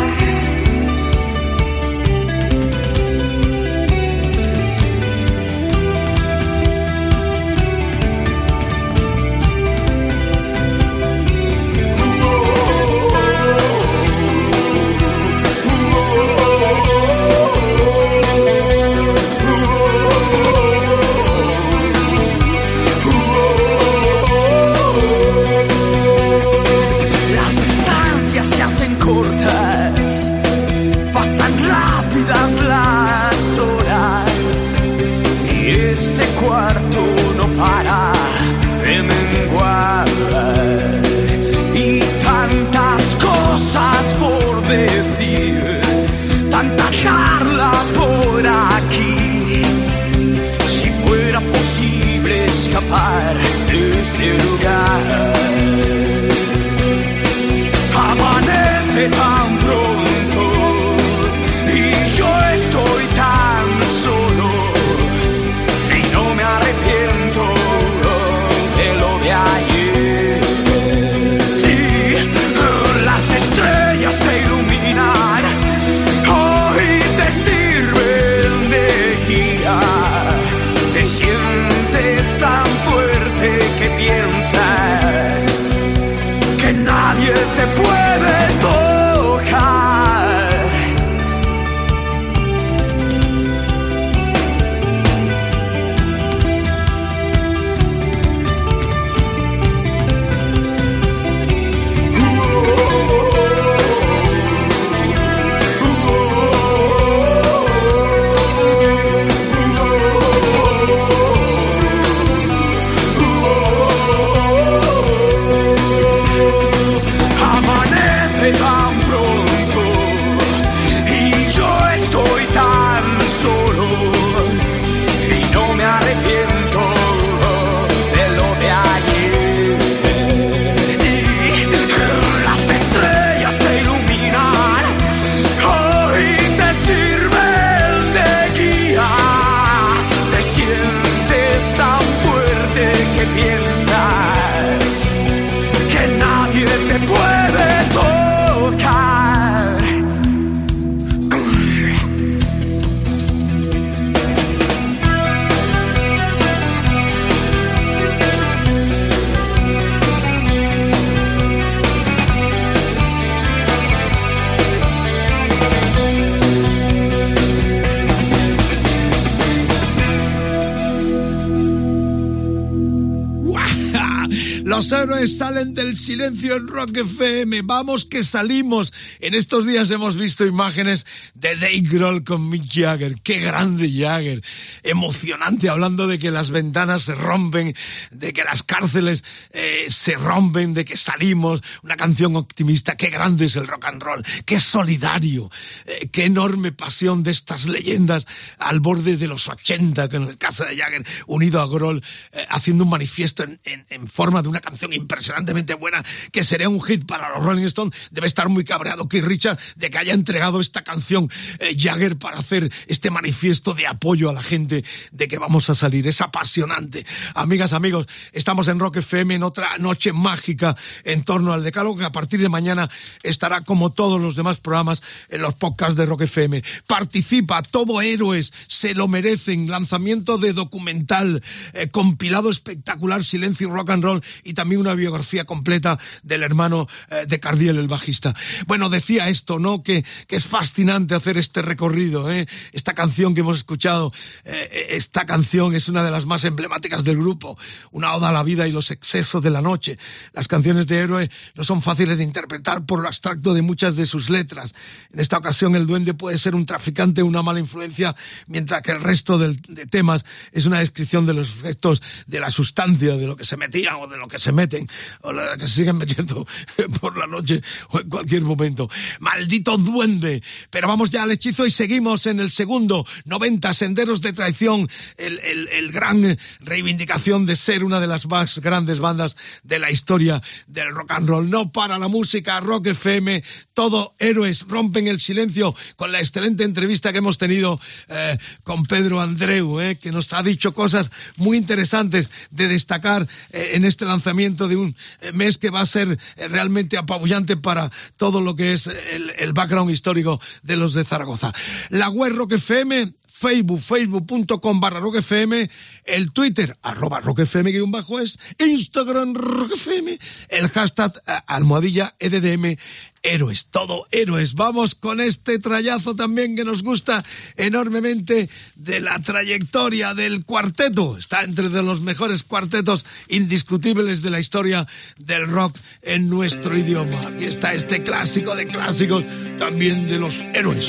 Los héroes salen del silencio en Rock F M. Vamos que salimos. En estos días hemos visto imágenes de Dave Grohl con Mick Jagger. ¡Qué grande Jagger! Emocionante, hablando de que las ventanas se rompen, de que las cárceles eh, se rompen, de que salimos. Una canción optimista. ¡Qué grande es el rock and roll! ¡Qué solidario! Eh, ¡Qué enorme pasión de estas leyendas al borde de los ochenta, con el caso de Jagger unido a Grohl, eh, haciendo un manifiesto en, en, en forma de una canción impresionantemente buena que sería un hit para los Rolling Stones. Debe estar muy cabreado Keith Richards de que haya entregado esta canción eh, Jagger para hacer este manifiesto de apoyo a la gente de que vamos a salir. Es apasionante. Amigas, amigos, estamos en Rock F M en otra noche mágica en torno al Decálogo, que a partir de mañana estará como todos los demás programas en los podcasts de Rock F M. Participa, todo héroes, se lo merecen. Lanzamiento de documental, eh, compilado espectacular, Silencio Rock and Roll, y también una biografía completa del hermano eh, de Cardiel, el bajista. Bueno, decía esto, ¿no? Que, que es fascinante hacer este recorrido, ¿eh? Esta canción que hemos escuchado, eh, esta canción es una de las más emblemáticas del grupo, una oda a la vida y los excesos de la noche. Las canciones de héroe no son fáciles de interpretar por lo abstracto de muchas de sus letras. En esta ocasión el duende puede ser un traficante, una mala influencia, mientras que el resto del, de temas es una descripción de los efectos de la sustancia, de lo que se metían o de lo que se meten, o lo que se siguen metiendo por la noche o en cualquier momento. ¡Maldito duende! Pero vamos ya al hechizo y seguimos en el segundo, noventa Senderos de Traición, el, el, el gran reivindicación de ser una de las más grandes bandas de la historia del rock and roll. No para la música, Rock F M, todo héroes, rompen el silencio con la excelente entrevista que hemos tenido eh, con Pedro Andreu, eh, que nos ha dicho cosas muy interesantes de destacar eh, en este lanzamiento de un mes que va a ser eh, realmente apabullante para todo lo que es el, el background histórico de los de Zaragoza. La web Rock F M, Facebook, facebook.com barra Rock F M, el Twitter, arroba Rock F M guión bajo es, Instagram Rock F M, el hashtag eh, almohadilla E D D M, héroes, todo héroes. Vamos con este trayazo también que nos gusta enormemente de la trayectoria del cuarteto. Está entre de los mejores cuartetos indiscutibles de la historia del rock en nuestro idioma. Aquí está este clásico de clásicos también de los héroes.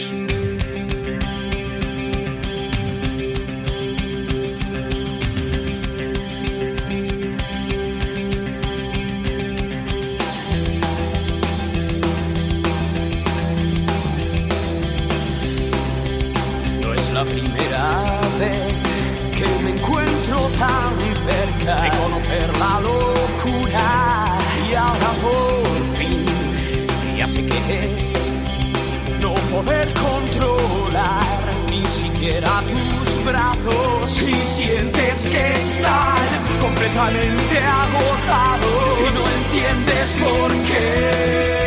La primera vez que me encuentro tan cerca de conocer la locura, y ahora por fin ya sé qué es no poder controlar ni siquiera tus brazos, y sientes que estás completamente agotado y no entiendes por qué.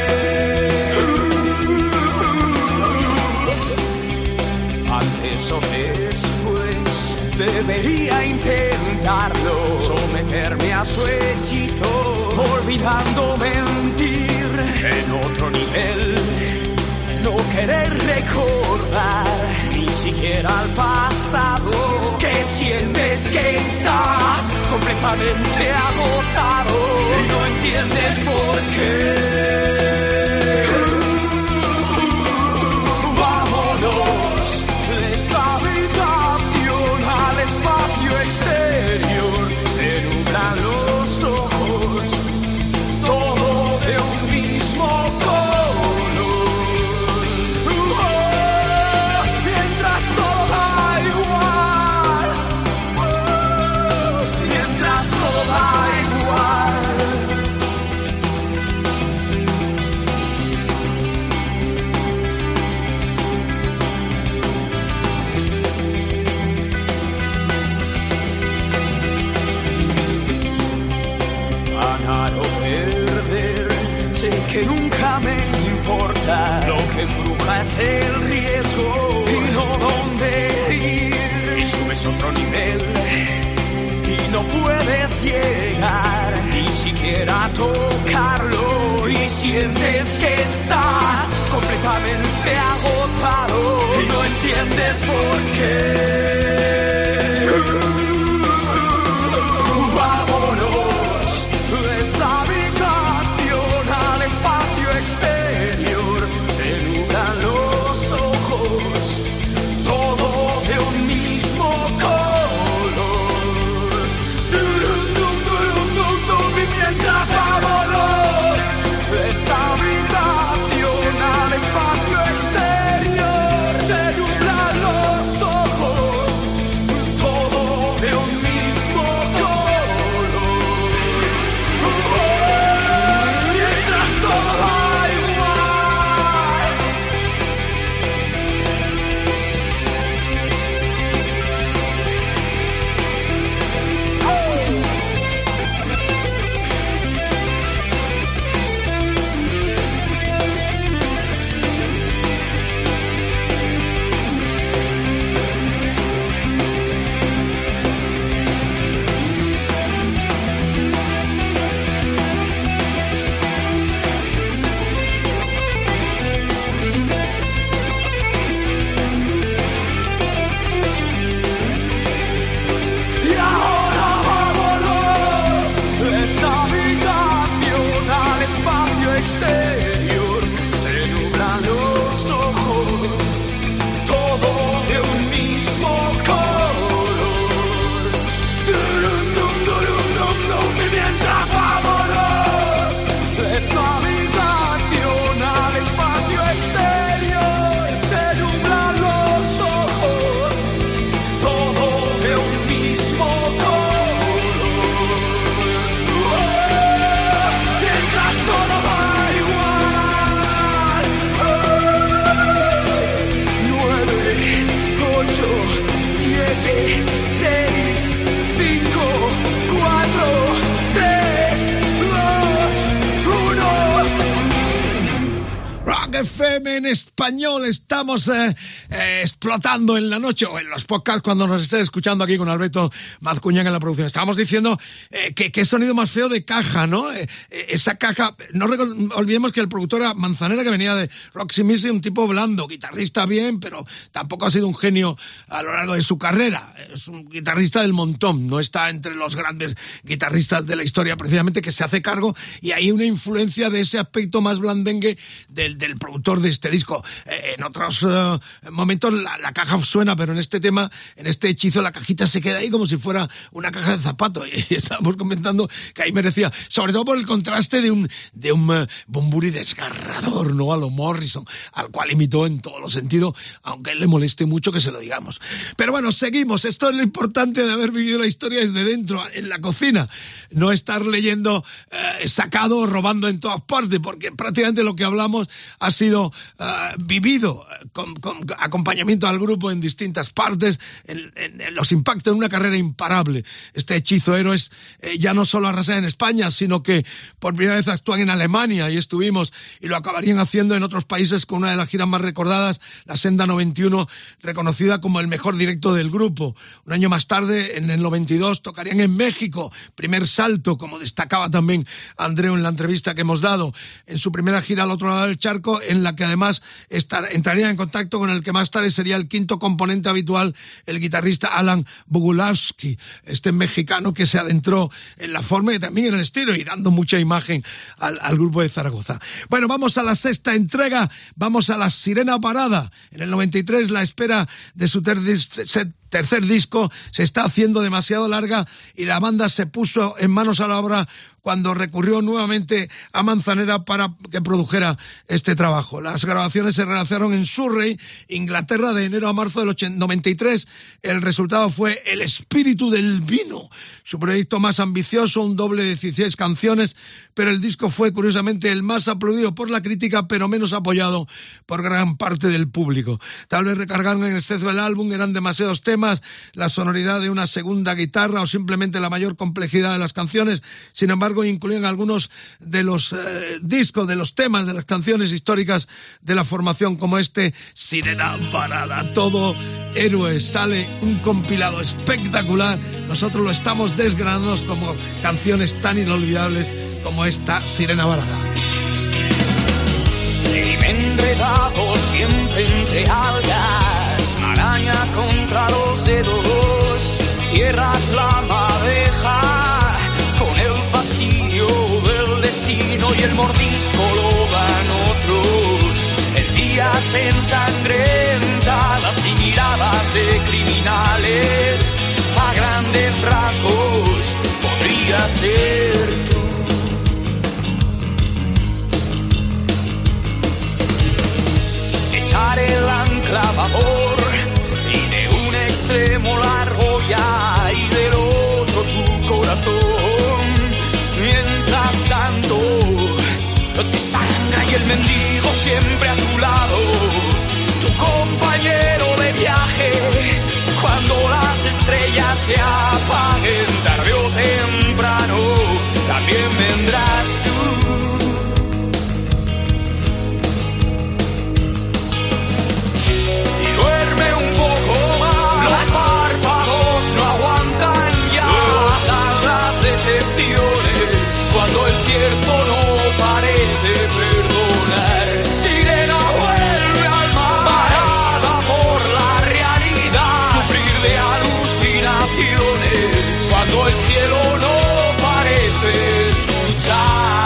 Antes o después debería intentarlo, someterme a su hechizo, olvidando mentir en otro nivel, no querer recordar ni siquiera el pasado, que sientes que está completamente agotado y no entiendes por qué. Exterior, se nublan los ojos, todo de un mismo color. Oh, mientras todo da igual, oh, mientras todo da igual. Ganar o perder, sé que nunca me importa, lo que embruja es el riesgo y no dónde ir, y subes otro nivel y no puedes llegar ni siquiera a tocarlo, y sientes que estás completamente agotado y no entiendes por qué. Vámonos. M en español. Estamos eh, eh, explotando en la noche o en los podcasts cuando nos estés escuchando aquí con Alberto Mazcuñán en la producción. Estábamos diciendo eh, que qué sonido más feo de caja, ¿no? Eh, eh, esa caja, no olvidemos que el productor era Manzanera, que venía de Roxy Music, un tipo blando, guitarrista bien, pero tampoco ha sido un genio a lo largo de su carrera. Es un guitarrista del montón, no está entre los grandes guitarristas de la historia, precisamente, que se hace cargo, y hay una influencia de ese aspecto más blandengue del, del productor de este disco. Eh, en otros uh, momentos la, la caja suena, pero en este tema, en este hechizo, la cajita se queda ahí como si fuera una caja de zapatos. Y estábamos comentando que ahí merecía, sobre todo por el contraste de un de un uh, Bunbury desgarrador, ¿no? A lo Morrison, al cual imitó en todos los sentidos, aunque a él le moleste mucho que se lo digamos. Pero bueno, seguimos. Esto es lo importante de haber vivido la historia desde dentro, en la cocina. No estar leyendo eh, sacado o robando en todas partes, porque prácticamente lo que hablamos ha sido uh, vivido con, con acompañamiento al grupo en distintas partes, en, en, en los impactos de una carrera imparable. Este hechizo Héroes eh, ya no solo arrasa en España, sino que por primera vez actúan en Alemania, y estuvimos, y lo acabarían haciendo en otros países con una de las giras más recordadas, la Senda noventa y uno, reconocida como el mejor directo del grupo. Un año más tarde, en el noventa y dos, tocarían en México, primer salto, como destacaba también Andreu en la entrevista que hemos dado, en su primera gira al otro lado del charco, en la que además estar, entraría en contacto con el que más tarde sería el quinto componente habitual, el guitarrista Alan Bogulavsky, este mexicano que se adentró en la forma y también en el estilo, y dando mucha imagen al, al grupo de Zaragoza. Bueno, vamos a la sexta entrega, vamos a la Sirena Varada. En el noventa y tres, la espera de su ter tercer disco se está haciendo demasiado larga, y la banda se puso en manos a la obra cuando recurrió nuevamente a Manzanera para que produjera este trabajo. Las grabaciones se realizaron en Surrey, Inglaterra, de enero a marzo del noventa y tres. El resultado fue El espíritu del vino, su proyecto más ambicioso, un doble de dieciséis canciones, pero el disco fue curiosamente el más aplaudido por la crítica, pero menos apoyado por gran parte del público. Tal vez recargaron en exceso el álbum, eran demasiados temas, la sonoridad de una segunda guitarra o simplemente la mayor complejidad de las canciones. Sin embargo, incluían algunos de los eh, discos, de los temas, de las canciones históricas de la formación, como este Sirena Varada. Todo Héroes, sale un compilado espectacular. Nosotros lo estamos desgranando como canciones tan inolvidables como esta Sirena Varada. Y me he enredado siempre entre algas, maraña contra los dedos, tierras la madeja, con el fastidio del destino y el mordisco lo dan otros. El día se ensangrenta, las miradas de criminales, a grandes rasgos podría ser tú. Echar el ancla a babor y de un extremo la argolla y del otro tu corazón. Mientras tanto te sangra y el mendigo siempre a tu lado, tu compañero de viaje. Cuando las estrellas se apaguen, tarde o temprano, también vendrás tú. Duerme un poco más, los párpados no aguantan ya, están las decepciones, cuando el cierto no parece perdonar. Sirena vuelve al mar, parada por la realidad, sufrir de alucinaciones, cuando el cielo no parece escuchar.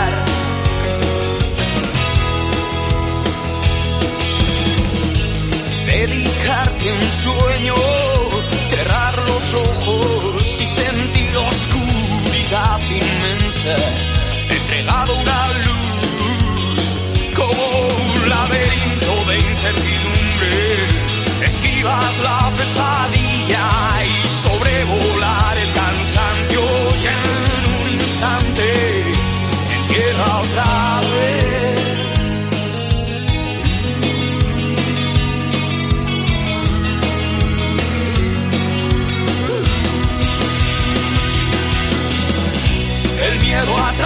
Dedicarte un sueño, cerrar los ojos y sentir oscuridad inmensa, entregado una luz como un laberinto de incertidumbre. Esquivas la pesadilla y sobrevolar el cansancio, y en un instante entierra otra vez. El miedo a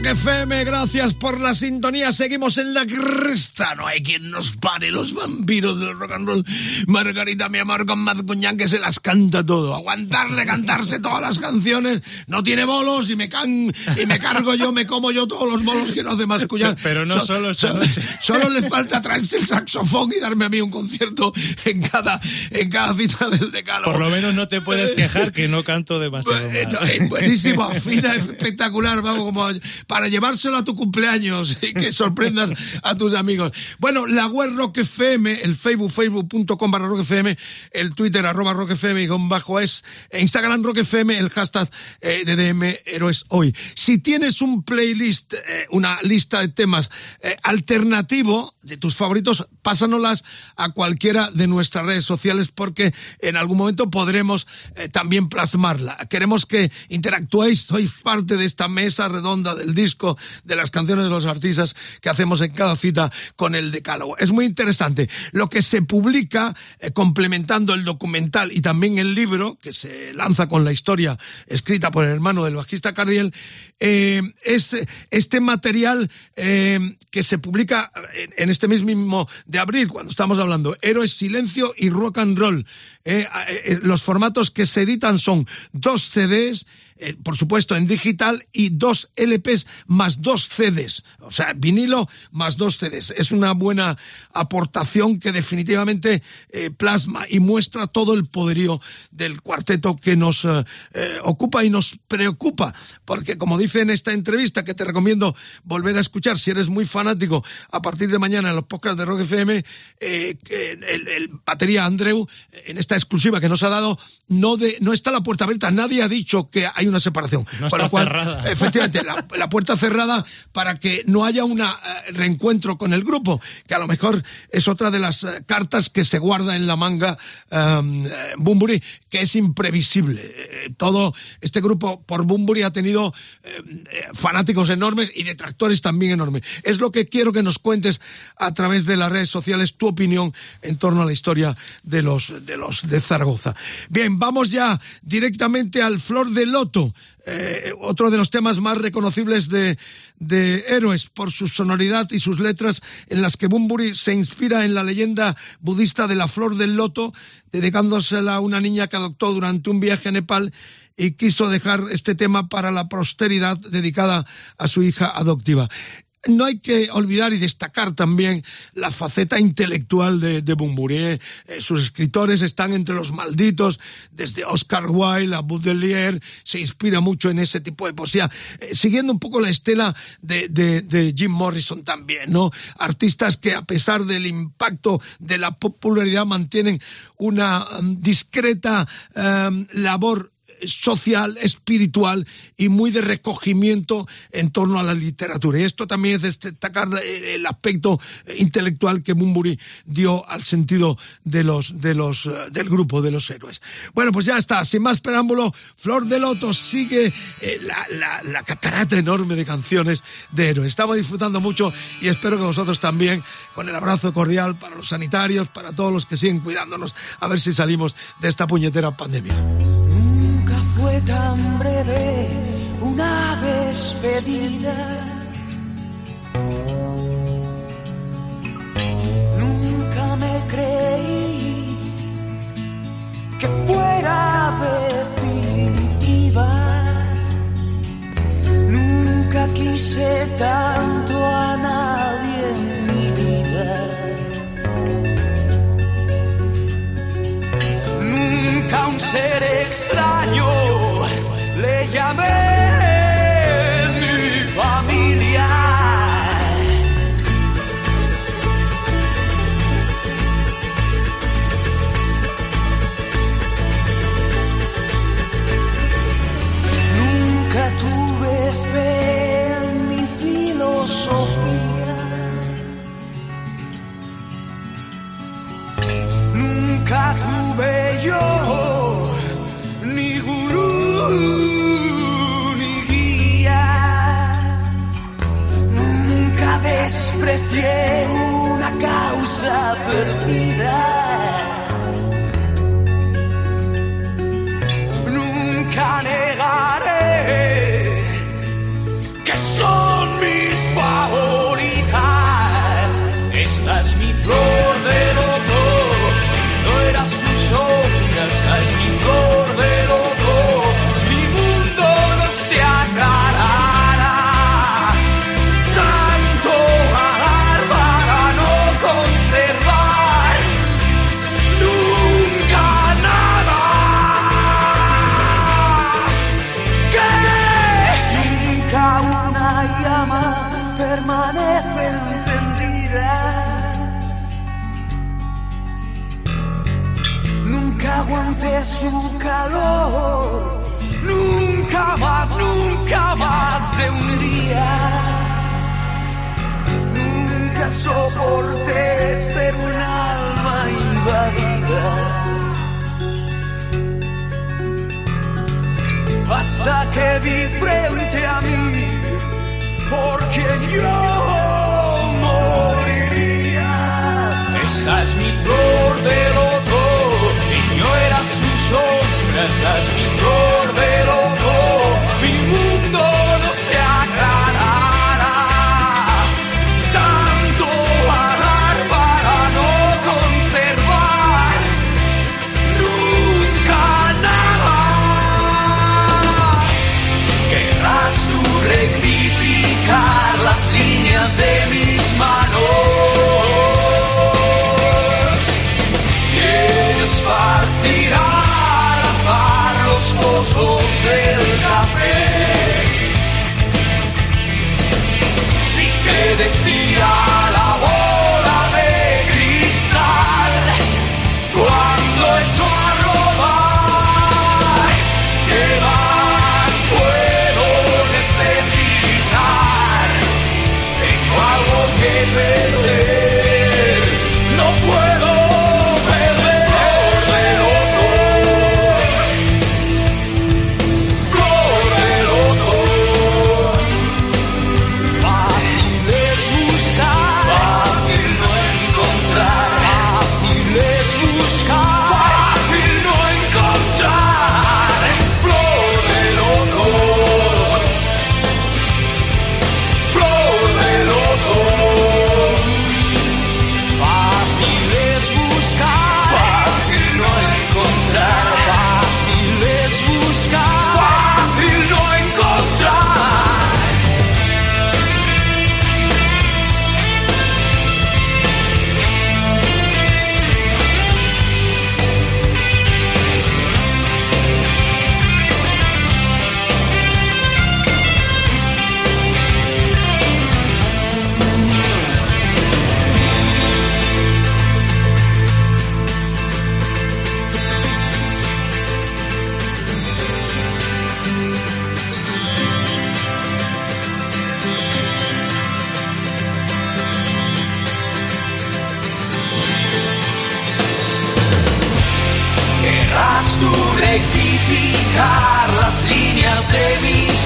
F M, gracias por la sintonía. Seguimos en la cresta. No hay quien nos pare, los vampiros del rock and roll. Margarita, mi amor, con Mazcuñán, que se las canta todo. Aguantarle, cantarse todas las canciones. No tiene bolos y me can y me cargo yo, me como yo todos los bolos que no hace Mazcuñán. Pero no so, solo esta so, noche. Solo le falta traerse el saxofón y darme a mí un concierto en cada, en cada cita del Decálogo. Por lo menos no te puedes quejar que no canto demasiado mal. Bueno, buenísimo, afina, espectacular, vamos, como para llevárselo a tu cumpleaños y que sorprendas a tus amigos. Bueno, la web Rock F M, el Facebook, facebook punto com barra Rock F M, el Twitter, arroba Rock F M y con bajo es, Instagram Rock F M, el hashtag eh, de D M Héroes Hoy. Si tienes un playlist, eh, una lista de temas eh, alternativo de tus favoritos, pásanoslas a cualquiera de nuestras redes sociales porque en algún momento podremos eh, también plasmarla. Queremos que interactuéis, sois parte de esta mesa redonda del disco, de las canciones de los artistas que hacemos en cada cita con el Decálogo. Es muy interesante. Lo que se publica, eh, complementando el documental y también el libro, que se lanza con la historia escrita por el hermano del bajista Cardiel, eh, es este material eh, que se publica en, en este mes mismo de abril, cuando estamos hablando Héroes, Silencio y Rock and Roll. Eh, eh, los formatos que se editan son dos C Ds, eh, por supuesto en digital, y dos L Ps más dos C Ds, o sea, vinilo más dos C Ds. Es una buena aportación que definitivamente eh, plasma y muestra todo el poderío del cuarteto que nos eh, eh, ocupa y nos preocupa, porque como dice en esta entrevista, que te recomiendo volver a escuchar si eres muy fanático, a partir de mañana en los podcasts de Rock F M, eh, el, el batería Andreu, en esta exclusiva que nos ha dado, no de no está la puerta abierta, nadie ha dicho que hay una separación. No con está lo cual, cerrada. Efectivamente, la, la puerta cerrada para que no haya un uh, reencuentro con el grupo, que a lo mejor es otra de las uh, cartas que se guarda en la manga um, uh, Bunbury, que es imprevisible. Eh, todo este grupo por Bunbury ha tenido eh, fanáticos enormes y detractores también enormes. Es lo que quiero que nos cuentes a través de las redes sociales, tu opinión en torno a la historia de los de los de Zaragoza. Bien, vamos ya directamente al Flor de Loto, eh, otro de los temas más reconocibles de, de Héroes por su sonoridad y sus letras, en las que Bunbury se inspira en la leyenda budista de la Flor del Loto, dedicándosela a una niña que adoptó durante un viaje a Nepal y quiso dejar este tema para la posteridad, dedicada a su hija adoptiva. No hay que olvidar y destacar también la faceta intelectual de, de Bunbury. ¿eh? Eh, sus escritores están entre los malditos, desde Oscar Wilde a Baudelaire, se inspira mucho en ese tipo de poesía, eh, siguiendo un poco la estela de, de, de Jim Morrison también, ¿no? Artistas que, a pesar del impacto de la popularidad, mantienen una um, discreta um, labor social, espiritual y muy de recogimiento en torno a la literatura. Y esto también es destacar el aspecto intelectual que Bunbury dio al sentido de los, de los, del grupo de los Héroes. Bueno, pues ya está, sin más preámbulo, Flor de Loto sigue eh, la, la, la catarata enorme de canciones de Héroes. Estamos disfrutando mucho y espero que vosotros también, con el abrazo cordial para los sanitarios, para todos los que siguen cuidándonos, a ver si salimos de esta puñetera pandemia. Fue tan breve una despedida. Nunca me creí que fuera definitiva. Nunca quise tanto a nadie en mi vida. Nunca un ser extraño le llamé mi familia. Nunca tuve fe en mi filosofía. Nunca tuve yo ni gurú ni guía. Nunca desprecié una causa perdida. Nunca negaré que son aguante su calor. Nunca más, nunca más de un día. Nunca soporté ser un alma invadida. Hasta que vi frente a mí, porque yo moriría. Esta es mi flor de loto y yo era su sombra. Esta es mi flor de loto, mi mundo no se aclarará. Tanto pagar para no conservar nunca nada. Querrás tú rectificar las líneas de mis manos. Quieres partir al azar los pozos del café. Y que decía la bola de cristal cuando echó a robar. ¿Qué más puedo necesitar? Tengo algo que perder. No puedo perder. Flor de loto, flor de loto. Fácil es buscar, fácil no encontrar. Fácil es buscar, fácil no encontrar. Flor de loto, flor de loto. Fácil es buscar, fácil no encontrar. Fácil es buscar, fácil no encontrar. Querrás tú rectificar las líneas de mis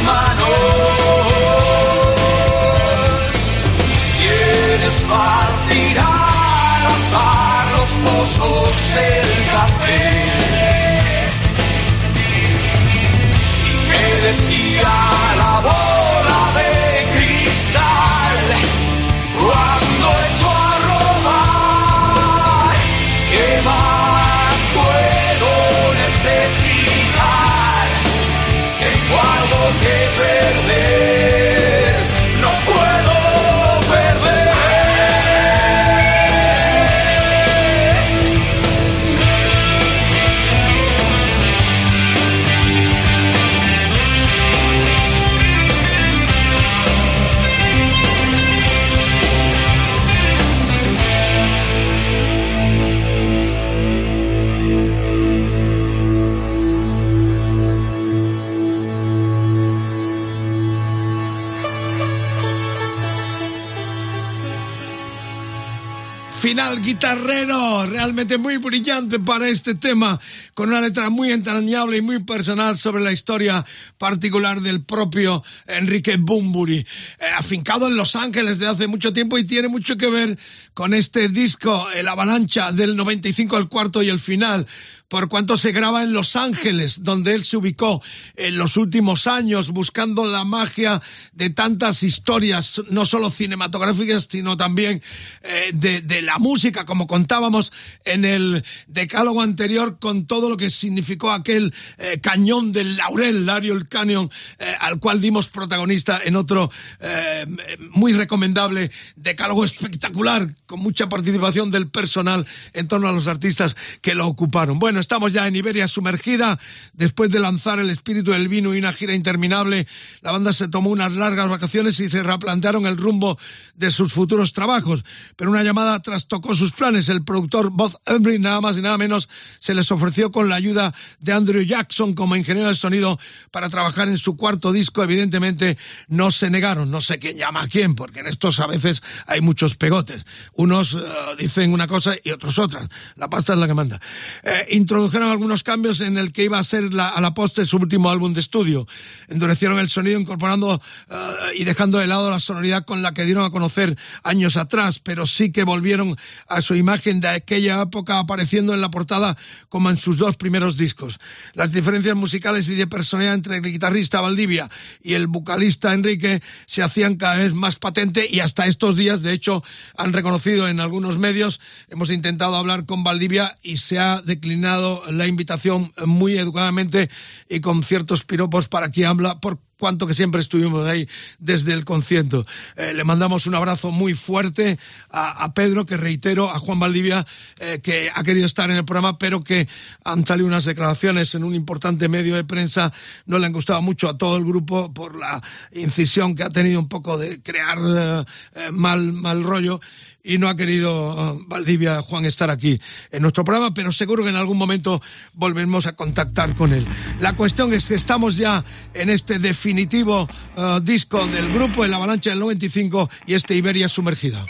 manos. Quieres partir al azar los pozos del café. Y que decía la bola de cristal cuando echó a robar. ¿Qué más puedo necesitar? Tengo algo que perder. No puedo perder. Final guitarrero, realmente muy brillante para este tema, con una letra muy entrañable y muy personal sobre la historia particular del propio Enrique Bunbury, eh, afincado en Los Ángeles desde hace mucho tiempo, y tiene mucho que ver con este disco, El Avalancha, del noventa y cinco, el cuarto y el final, por cuanto se graba en Los Ángeles, donde él se ubicó en los últimos años, buscando la magia de tantas historias, no solo cinematográficas, sino también eh, de, de la música, como contábamos en el decálogo anterior, con todo lo que significó aquel eh, cañón del Laurel, Laurel Canyon, eh, al cual dimos protagonista en otro eh, muy recomendable decálogo espectacular con mucha participación del personal en torno a los artistas que lo ocuparon. Bueno, estamos ya en Iberia Sumergida. Después de lanzar El espíritu del vino y una gira interminable, la banda se tomó unas largas vacaciones y se replantearon el rumbo de sus futuros trabajos. Pero una llamada trastocó sus planes. El productor Bob Ezrin, nada más y nada menos, se les ofreció con la ayuda de Andrew Jackson como ingeniero de sonido para trabajar en su cuarto disco. Evidentemente no se negaron. No sé quién llama a quién, porque en estos a veces hay muchos pegotes. Unos uh, dicen una cosa y otros otras. La pasta es la que manda. Eh, introdujeron algunos cambios en el que iba a ser la, a la postre su último álbum de estudio. Endurecieron el sonido incorporando uh, y dejando de lado la sonoridad con la que dieron a conocer años atrás, pero sí que volvieron a su imagen de aquella época, apareciendo en la portada como en sus dos primeros discos. Las diferencias musicales y de personalidad entre el guitarrista Valdivia y el vocalista Enrique se hacían cada vez más patente, y hasta estos días, de hecho, han reconocido en algunos medios, hemos intentado hablar con Valdivia y se ha declinado la invitación muy educadamente y con ciertos piropos para que habla, por cuanto que siempre estuvimos ahí desde el concierto. Eh, le mandamos un abrazo muy fuerte a, a Pedro, que reitero, a Juan Valdivia, eh, que ha querido estar en el programa, pero que han salido unas declaraciones en un importante medio de prensa, no le han gustado mucho a todo el grupo por la incisión que ha tenido un poco de crear eh, eh, mal, mal rollo, y no ha querido uh, Valdivia, Juan, estar aquí en nuestro programa, pero seguro que en algún momento volveremos a contactar con él. La cuestión es que estamos ya en este definitivo uh, disco del grupo, El Avalancha del noventa y cinco, y este Iberia Sumergida.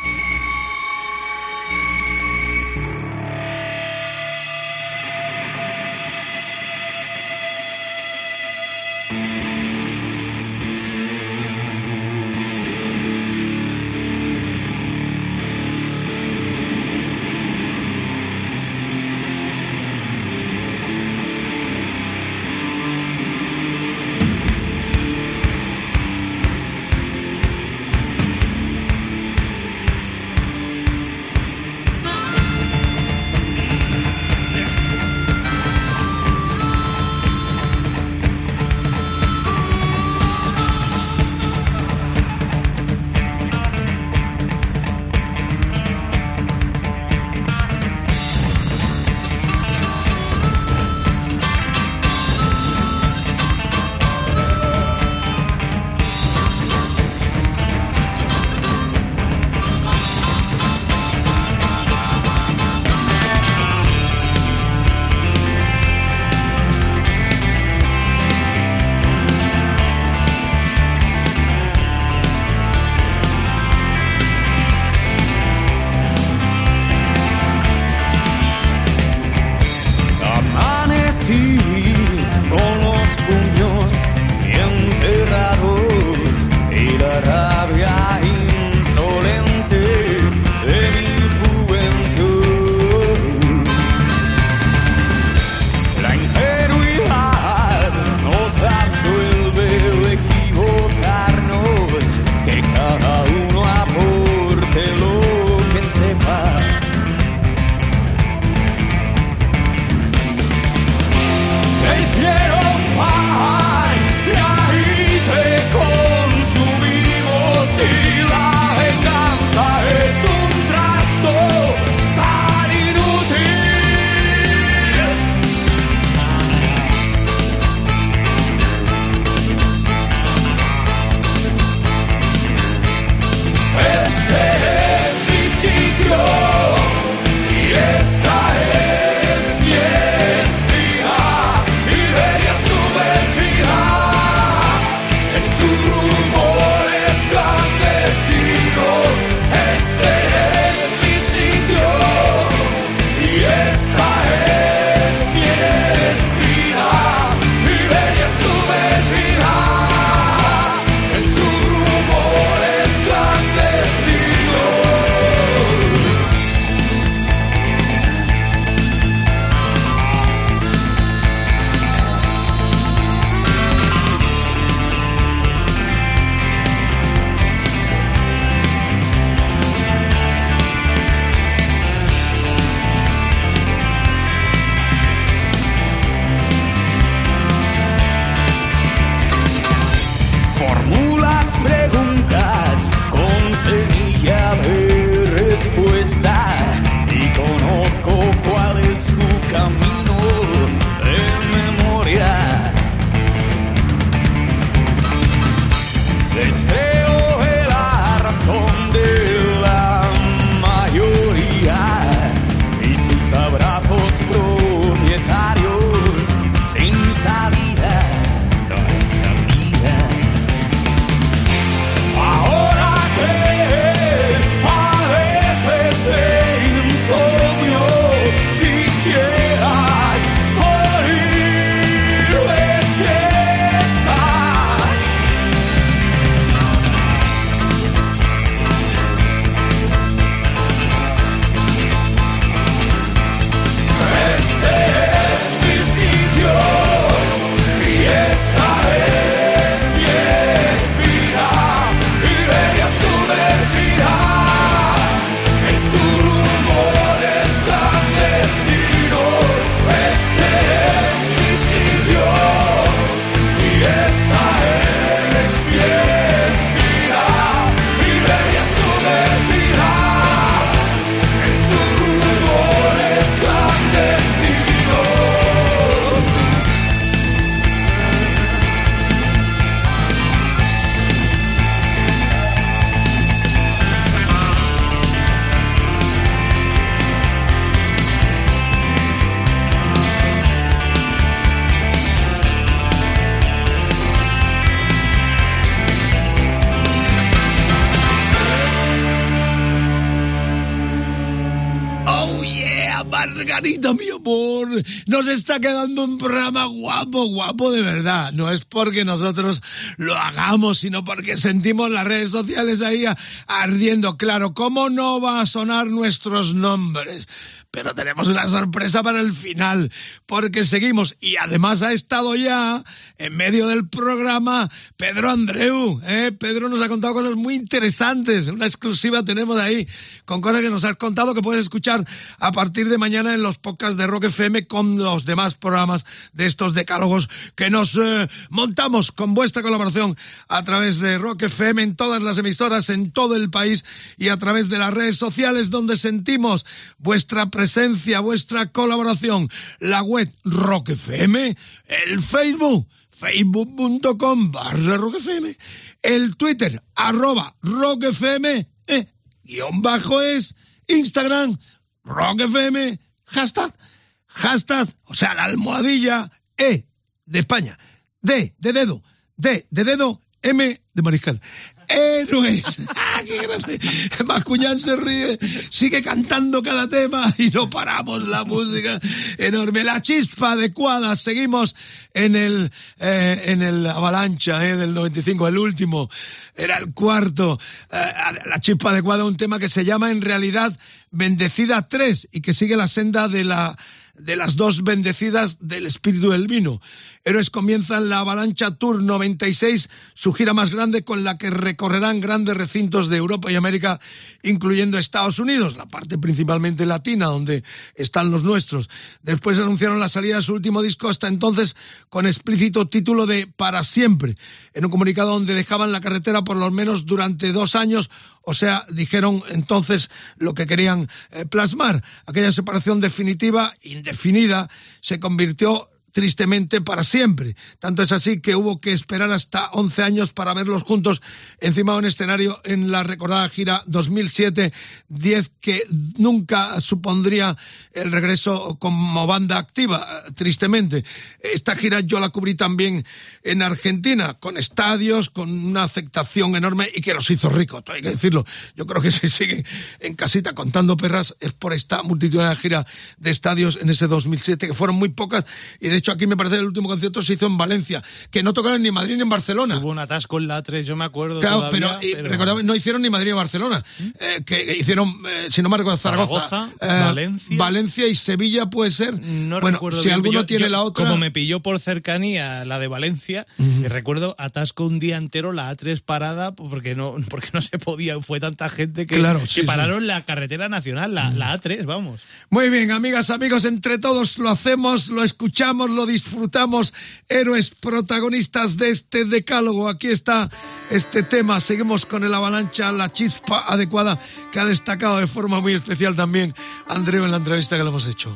Margarita, mi amor, nos está quedando un programa guapo, guapo de verdad. No es porque nosotros lo hagamos, sino porque sentimos las redes sociales ahí ardiendo. Claro, ¿cómo no va a sonar nuestros nombres? Pero tenemos una sorpresa para el final, porque seguimos. Y además ha estado ya en medio del programa Pedro Andreu. ¿eh? Pedro nos ha contado cosas muy interesantes. Una exclusiva tenemos ahí con cosas que nos has contado que puedes escuchar a partir de mañana en los podcasts de Rock F M con los demás programas de estos decálogos que nos eh, montamos con vuestra colaboración a través de Rock F M en todas las emisoras en todo el país y a través de las redes sociales donde sentimos vuestra presencia. presencia, vuestra colaboración, la web Rock F M, el Facebook, facebook punto com barra Rock F M, el Twitter, arroba Rock F M, eh, guión bajo es, Instagram, Rock F M, hashtag, hashtag, o sea, la almohadilla E de España, D de dedo, D de dedo, M de mariscal. Héroes. ¡Qué grande! Mascuñán se ríe, sigue cantando cada tema y no paramos la música. Enorme. La chispa adecuada. Seguimos en el eh, en el Avalancha eh, del noventa y cinco, el último. Era el cuarto. Eh, la chispa adecuada, un tema que se llama en realidad Bendecida tres y que sigue la senda de la de las dos bendecidas del espíritu del vino. Héroes comienzan la Avalancha Tour noventa y seis, su gira más grande con la que recorrerán grandes recintos de Europa y América, incluyendo Estados Unidos, la parte principalmente latina, donde están los nuestros. Después anunciaron la salida de su último disco, hasta entonces con explícito título de Para Siempre, en un comunicado donde dejaban la carretera por lo menos durante dos años. O sea, dijeron entonces lo que querían eh, plasmar. Aquella separación definitiva, indefinida, se convirtió tristemente para siempre. Tanto es así que hubo que esperar hasta once años para verlos juntos encima de un escenario en la recordada gira dos mil siete, diez que nunca supondría el regreso como banda activa, tristemente. Esta gira yo la cubrí también en Argentina, con estadios, con una aceptación enorme y que los hizo ricos, hay que decirlo. Yo creo que si siguen en casita contando perras es por esta multitudinaria gira de estadios en ese dos mil siete, que fueron muy pocas y de hecho aquí me parece que el último concierto se hizo en Valencia, que no tocaron ni en Madrid ni en Barcelona. Hubo un atasco en la A tres, yo me acuerdo. Claro, todavía, pero, pero... recordaba, no hicieron ni Madrid ni Barcelona, ¿Mm? eh, que hicieron, eh, si no me recuerdo, Zaragoza, Zaragoza eh, Valencia. Valencia y Sevilla puede ser. No bueno, recuerdo si bien, alguno yo, tiene yo, la otra. Como me pilló por cercanía la de Valencia, uh-huh. recuerdo atasco un día entero la A tres parada porque no, porque no se podía, fue tanta gente que, claro, que sí, pararon sí. la carretera nacional, la, uh-huh. la A tres, vamos. Muy bien, amigas, amigos, entre todos lo hacemos, lo escuchamos, lo disfrutamos. Héroes protagonistas de este decálogo. Aquí está este tema. Seguimos con el Avalancha, la chispa adecuada, que ha destacado de forma muy especial también Andreu en la entrevista que le hemos hecho.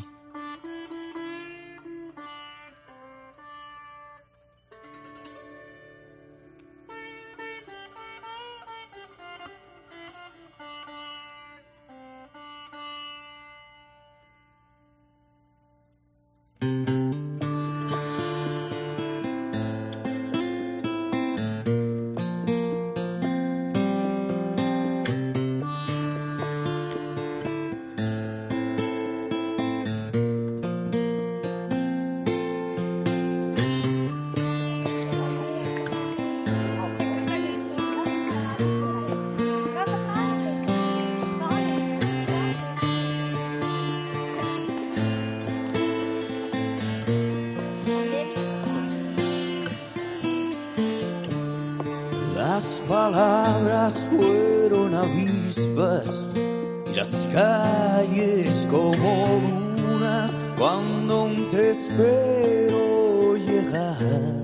Las palabras fueron avispas y las calles como dunas cuando aún te espero llegar.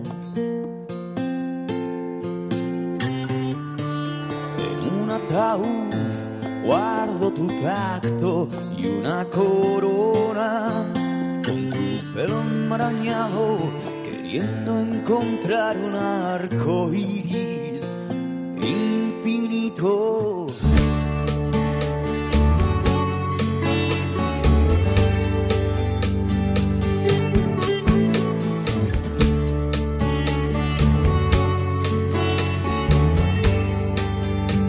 En un ataúd guardo tu tacto y una corona con tu pelo enmarañado, queriendo encontrar un arco iris infinito.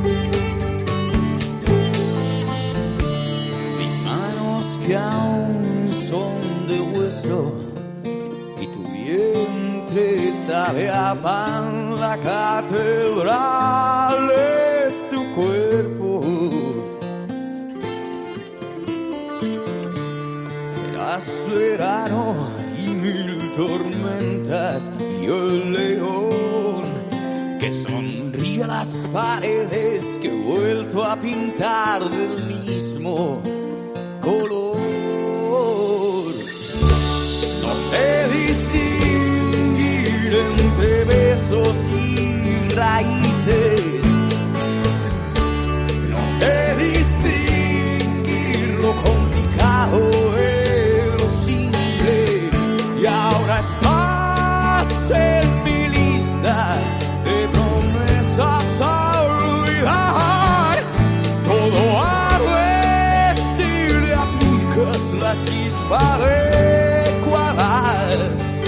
Mis manos que aún beso y tu vientre sabe a pan, la catedral es tu cuerpo. Eras verano y mil tormentas y el león que sonríe a las paredes que he vuelto a pintar del mismo color. No sé distinguir entre besos y raíces. No sé distinguir lo complicado de lo simple. Y ahora estás en mi lista de promesas a olvidar. Todo arde si le aplicas la chispa adecuada.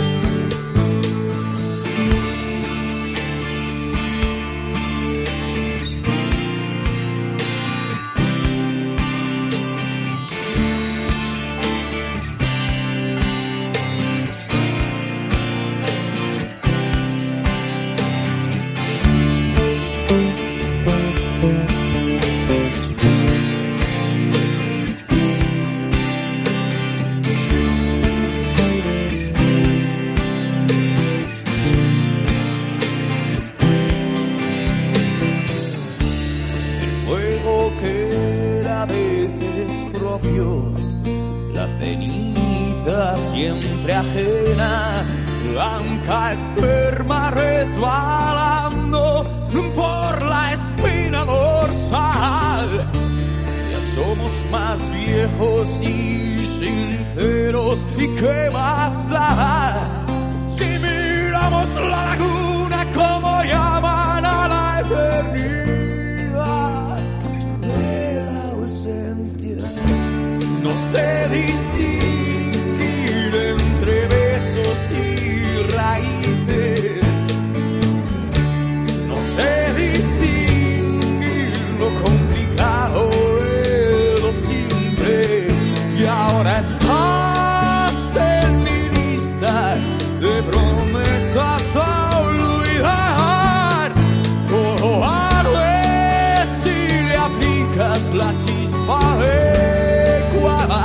La ceniza siempre ajena, blanca esperma resbalando por la espina dorsal. Ya somos más viejos y sinceros, ¿y qué más da? Si miramos la laguna como llaman a la eternidad de la ausencia. No sé distinguir entre besos y raíces. No sé distinguir lo complicado de lo simple. Y ahora estás en mi lista de promesas a olvidar. Todo arde si le aplicas la chispa adecuada.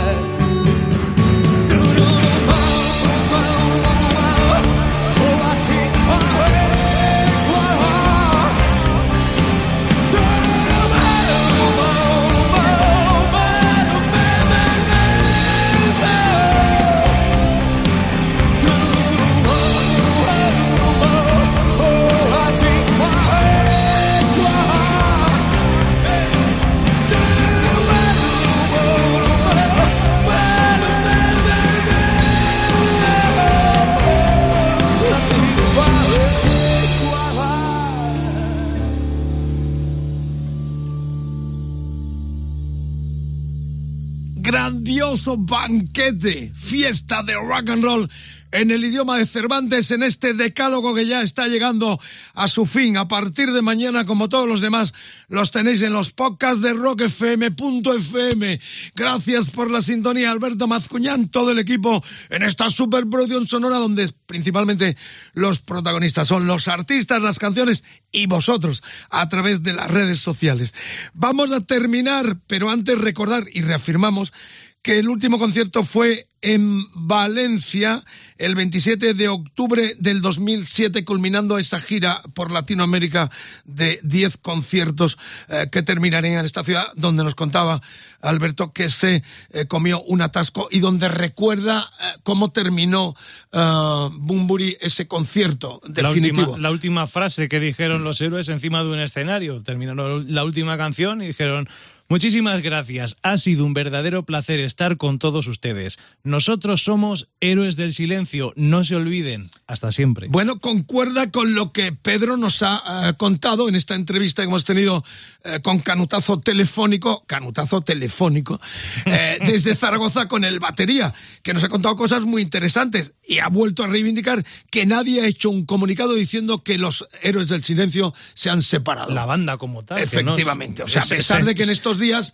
Grandioso banquete, fiesta de rock and roll en el idioma de Cervantes, en este decálogo que ya está llegando a su fin. A partir de mañana, como todos los demás, los tenéis en los podcasts de rock f m punto f m. Gracias por la sintonía, Alberto Mazcuñán, todo el equipo en esta superproducción sonora donde principalmente los protagonistas son los artistas, las canciones y vosotros a través de las redes sociales. Vamos a terminar, pero antes recordar y reafirmamos que el último concierto fue en Valencia el veintisiete de octubre del dos mil siete, culminando esa gira por Latinoamérica de diez conciertos eh, que terminarían en esta ciudad, donde nos contaba Alberto que se eh, comió un atasco y donde recuerda eh, cómo terminó uh, Bunbury ese concierto definitivo. La última, la última frase que dijeron los héroes encima de un escenario. Terminaron la última canción y dijeron: muchísimas gracias, ha sido un verdadero placer estar con todos ustedes. Nosotros somos Héroes del Silencio, no se olviden. Hasta siempre. Bueno, concuerda con lo que Pedro nos ha uh, contado en esta entrevista que hemos tenido uh, con Canutazo Telefónico, Canutazo Telefónico, eh, desde Zaragoza con el batería, que nos ha contado cosas muy interesantes y ha vuelto a reivindicar que nadie ha hecho un comunicado diciendo que los Héroes del Silencio se han separado. La banda como tal. Efectivamente, no, o sea, a pesar de que en estos días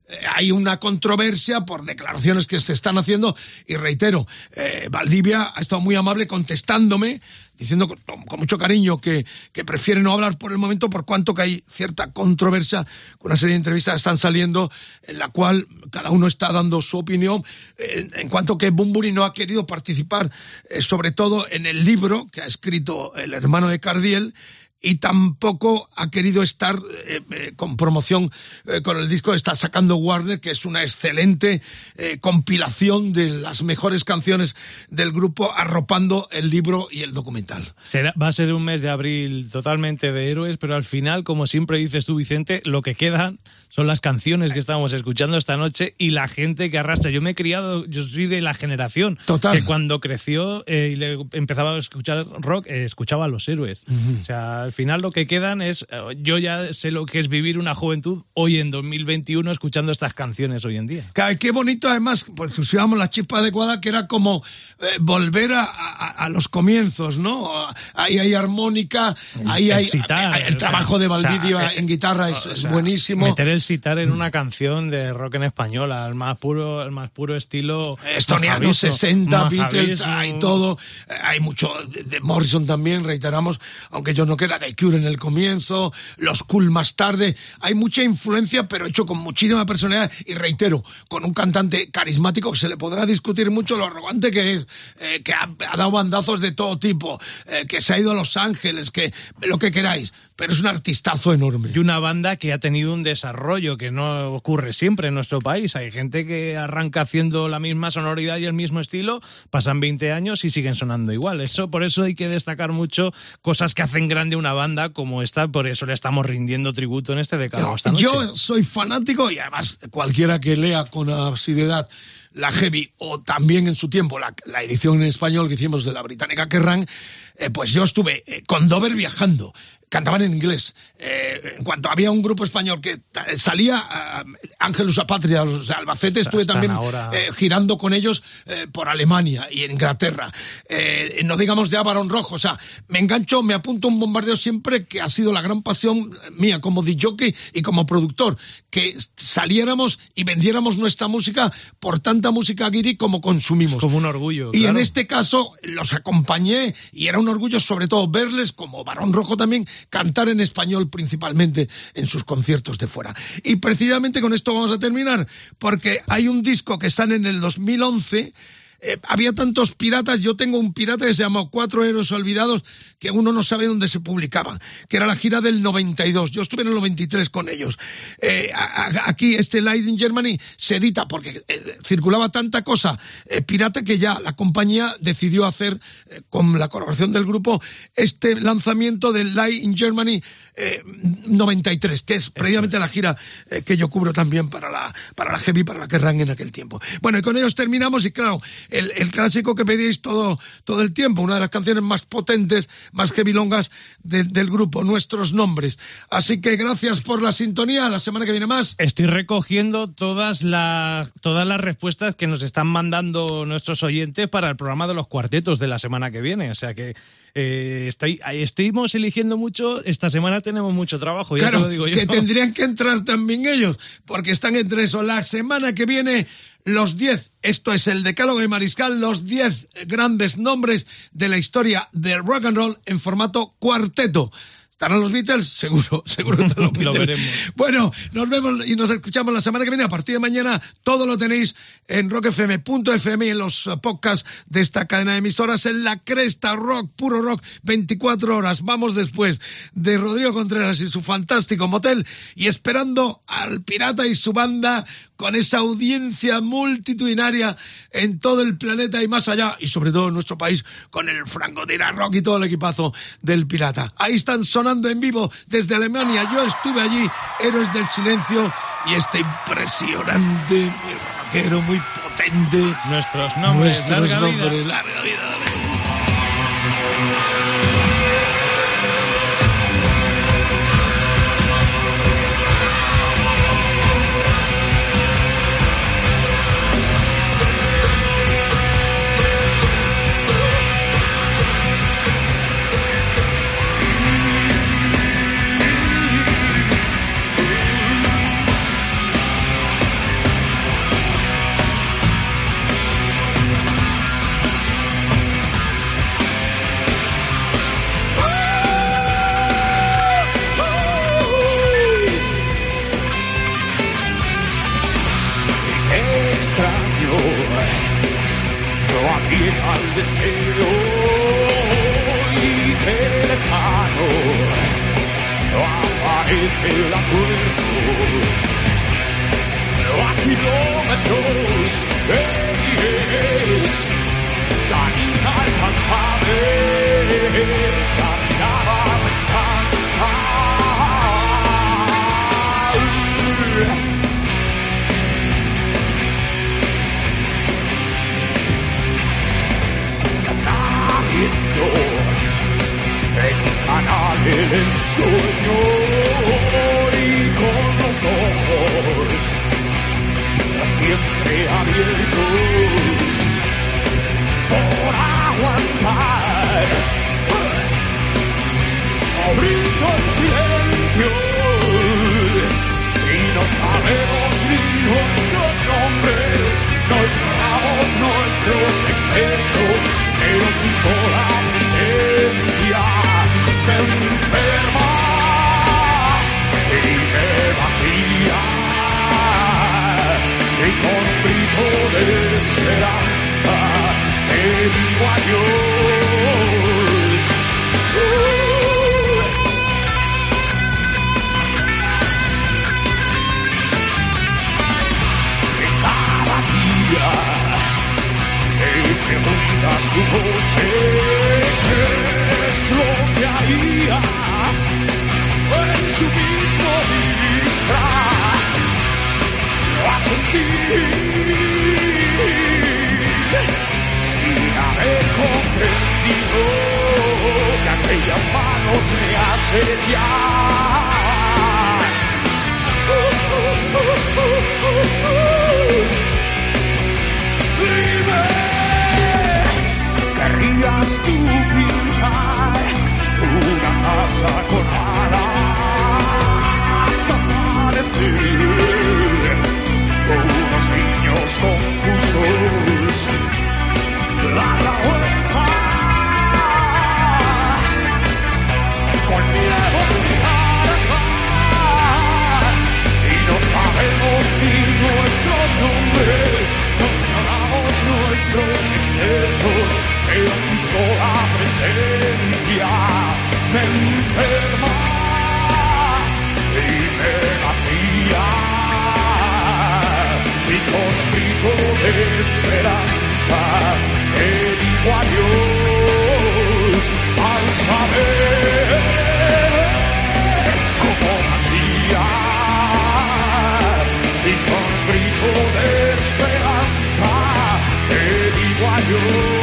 eh, hay una controversia por declaraciones que se están haciendo y reitero, eh, Valdivia ha estado muy amable contestándome, diciendo con, con mucho cariño que, que prefiere no hablar por el momento por cuanto que hay cierta controversia con una serie de entrevistas que están saliendo en la cual cada uno está dando su opinión en, en cuanto que Bunbury no ha querido participar eh, sobre todo en el libro que ha escrito el hermano de Cardiel y tampoco ha querido estar eh, eh, con promoción eh, con el disco que está sacando Warner, que es una excelente eh, compilación de las mejores canciones del grupo, arropando el libro y el documental. Será, va a ser un mes de abril totalmente de héroes, pero al final, como siempre dices tú, Vicente, lo que quedan son las canciones que estamos escuchando esta noche y la gente que arrastra. Yo me he criado, yo soy de la generación Total. que cuando creció eh, y le empezaba a escuchar rock, eh, escuchaba a los héroes. Uh-huh. O sea, al final lo que quedan es, yo ya sé lo que es vivir una juventud hoy en dos mil veintiuno escuchando estas canciones hoy en día. Qué bonito además, porque usábamos la chispa adecuada, que era como eh, volver a, a, a los comienzos, ¿no? Ahí hay armónica, ahí hay sitar, el, el trabajo o sea, de Valdivia o sea, en guitarra es, o es sea, buenísimo. Meter el sitar en una canción de rock en español, al más puro, al más puro estilo estoniano, sesenta, Beatles, majavismo. hay todo, hay mucho de, de Morrison también, reiteramos, aunque yo no queda de Cure en el comienzo, los Cool más tarde, hay mucha influencia, pero hecho con muchísima personalidad y reitero, con un cantante carismático que se le podrá discutir mucho lo arrogante que es, eh, que ha, ha dado bandazos de todo tipo, eh, que se ha ido a Los Ángeles, que lo que queráis, pero es un artistazo enorme. Y una banda que ha tenido un desarrollo que no ocurre siempre en nuestro país. Hay gente que arranca haciendo la misma sonoridad y el mismo estilo, pasan veinte años y siguen sonando igual. Eso, por eso hay que destacar mucho cosas que hacen grande una banda como esta, por eso le estamos rindiendo tributo en este decálogo esta noche. Yo soy fanático y además cualquiera que lea con asiduidad la Heavy o también en su tiempo la, la edición en español que hicimos de la británica Kerrang, eh, pues yo estuve eh, con Dover viajando. Cantaban en inglés. Eh, en cuanto había un grupo español que t- salía, uh, Ángelus Apatria, o sea, Albacete, estuve Están también ahora... eh, girando con ellos eh, por Alemania y en Inglaterra. Eh, no digamos de Barón Rojo, o sea, me engancho, me apunto a un bombardeo siempre que ha sido la gran pasión mía como disjockey y como productor, que saliéramos y vendiéramos nuestra música por tanta música guiri como consumimos. Como un orgullo. Y claro. en este caso los acompañé y era un orgullo sobre todo verles, como Barón Rojo también, cantar en español principalmente en sus conciertos de fuera. Y precisamente con esto vamos a terminar, porque hay un disco que sale en el dos mil once. Eh, había tantos piratas, yo tengo un pirata que se llamó Cuatro Héroes Olvidados, que uno no sabe dónde se publicaban, que era la gira del noventa y dos, yo estuve en el noventa y tres con ellos. Eh, a, a, aquí este Light in Germany se edita porque eh, circulaba tanta cosa eh, pirata que ya la compañía decidió hacer, eh, con la colaboración del grupo, este lanzamiento del Light in Germany eh, noventa y tres, que es precisamente la gira eh, que yo cubro también para la, para la Heavy, para la Kerrang en aquel tiempo. Bueno, y con ellos terminamos y claro, El, el clásico que pedíais todo, todo el tiempo, una de las canciones más potentes, más heavylongas de, del grupo, Nuestros Nombres. Así que gracias por la sintonía, la semana que viene más. Estoy recogiendo todas, la, todas las respuestas que nos están mandando nuestros oyentes para el programa de los cuartetos de la semana que viene, o sea que eh, estoy, estamos eligiendo mucho, esta semana tenemos mucho trabajo, ya claro, te lo digo yo. Que tendrían que entrar también ellos, porque están entre eso. La semana que viene, los diez, esto es el Decálogo de Mariscal, los diez grandes nombres de la historia del rock and roll en formato cuarteto. ¿Estarán los Beatles? Seguro, seguro que están los Beatles. Lo veremos. Bueno, nos vemos y nos escuchamos la semana que viene. A partir de mañana todo lo tenéis en rock f m punto f m y en los podcasts de esta cadena de emisoras en La Cresta Rock, puro rock, veinticuatro horas. Vamos después de Rodrigo Contreras y su fantástico motel y esperando al Pirata y su banda con esa audiencia multitudinaria en todo el planeta y más allá, y sobre todo en nuestro país, con el Francotira Rock y todo el equipazo del Pirata. Ahí están sonando en vivo desde Alemania. Yo estuve allí, Héroes del Silencio, y este impresionante, muy rockero, muy potente. Nuestros nombres, Nuestros larga nombres, vida. larga vida. aprieta el deseo y que lejano aparece el acuerdo a kilómetros es tan inalcanzable esa mirada mental. En canal el sueño y con los ojos siempre abiertos por aguantar, abriendo el silencio y no sabemos ni nuestros nombres, no ignoramos nuestros excesos, pero tu sola presencia me enferma y me vacía, y con un grito de esperanza te digo adiós. Uh. Y cada día me pregunta su coche qué es lo que haría en su mismo disfraz a sentir sin haber comprendido que aquellas manos me asedian. Uh, uh, uh, uh, uh, uh. Dime, ¿querrías tú pintar una casa con alas, amanecer unos niños confusos, dar la vuelta con miedo a mirar atrás y no sabemos ni nuestros nombres, no ignoramos nuestros excesos, pero tu sola presencia me enferma y me vacía, y con grito de esperanza te digo adiós al saber cómo vacía, y con grito de esperanza te digo adiós.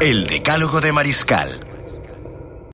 El Decálogo de Mariscal,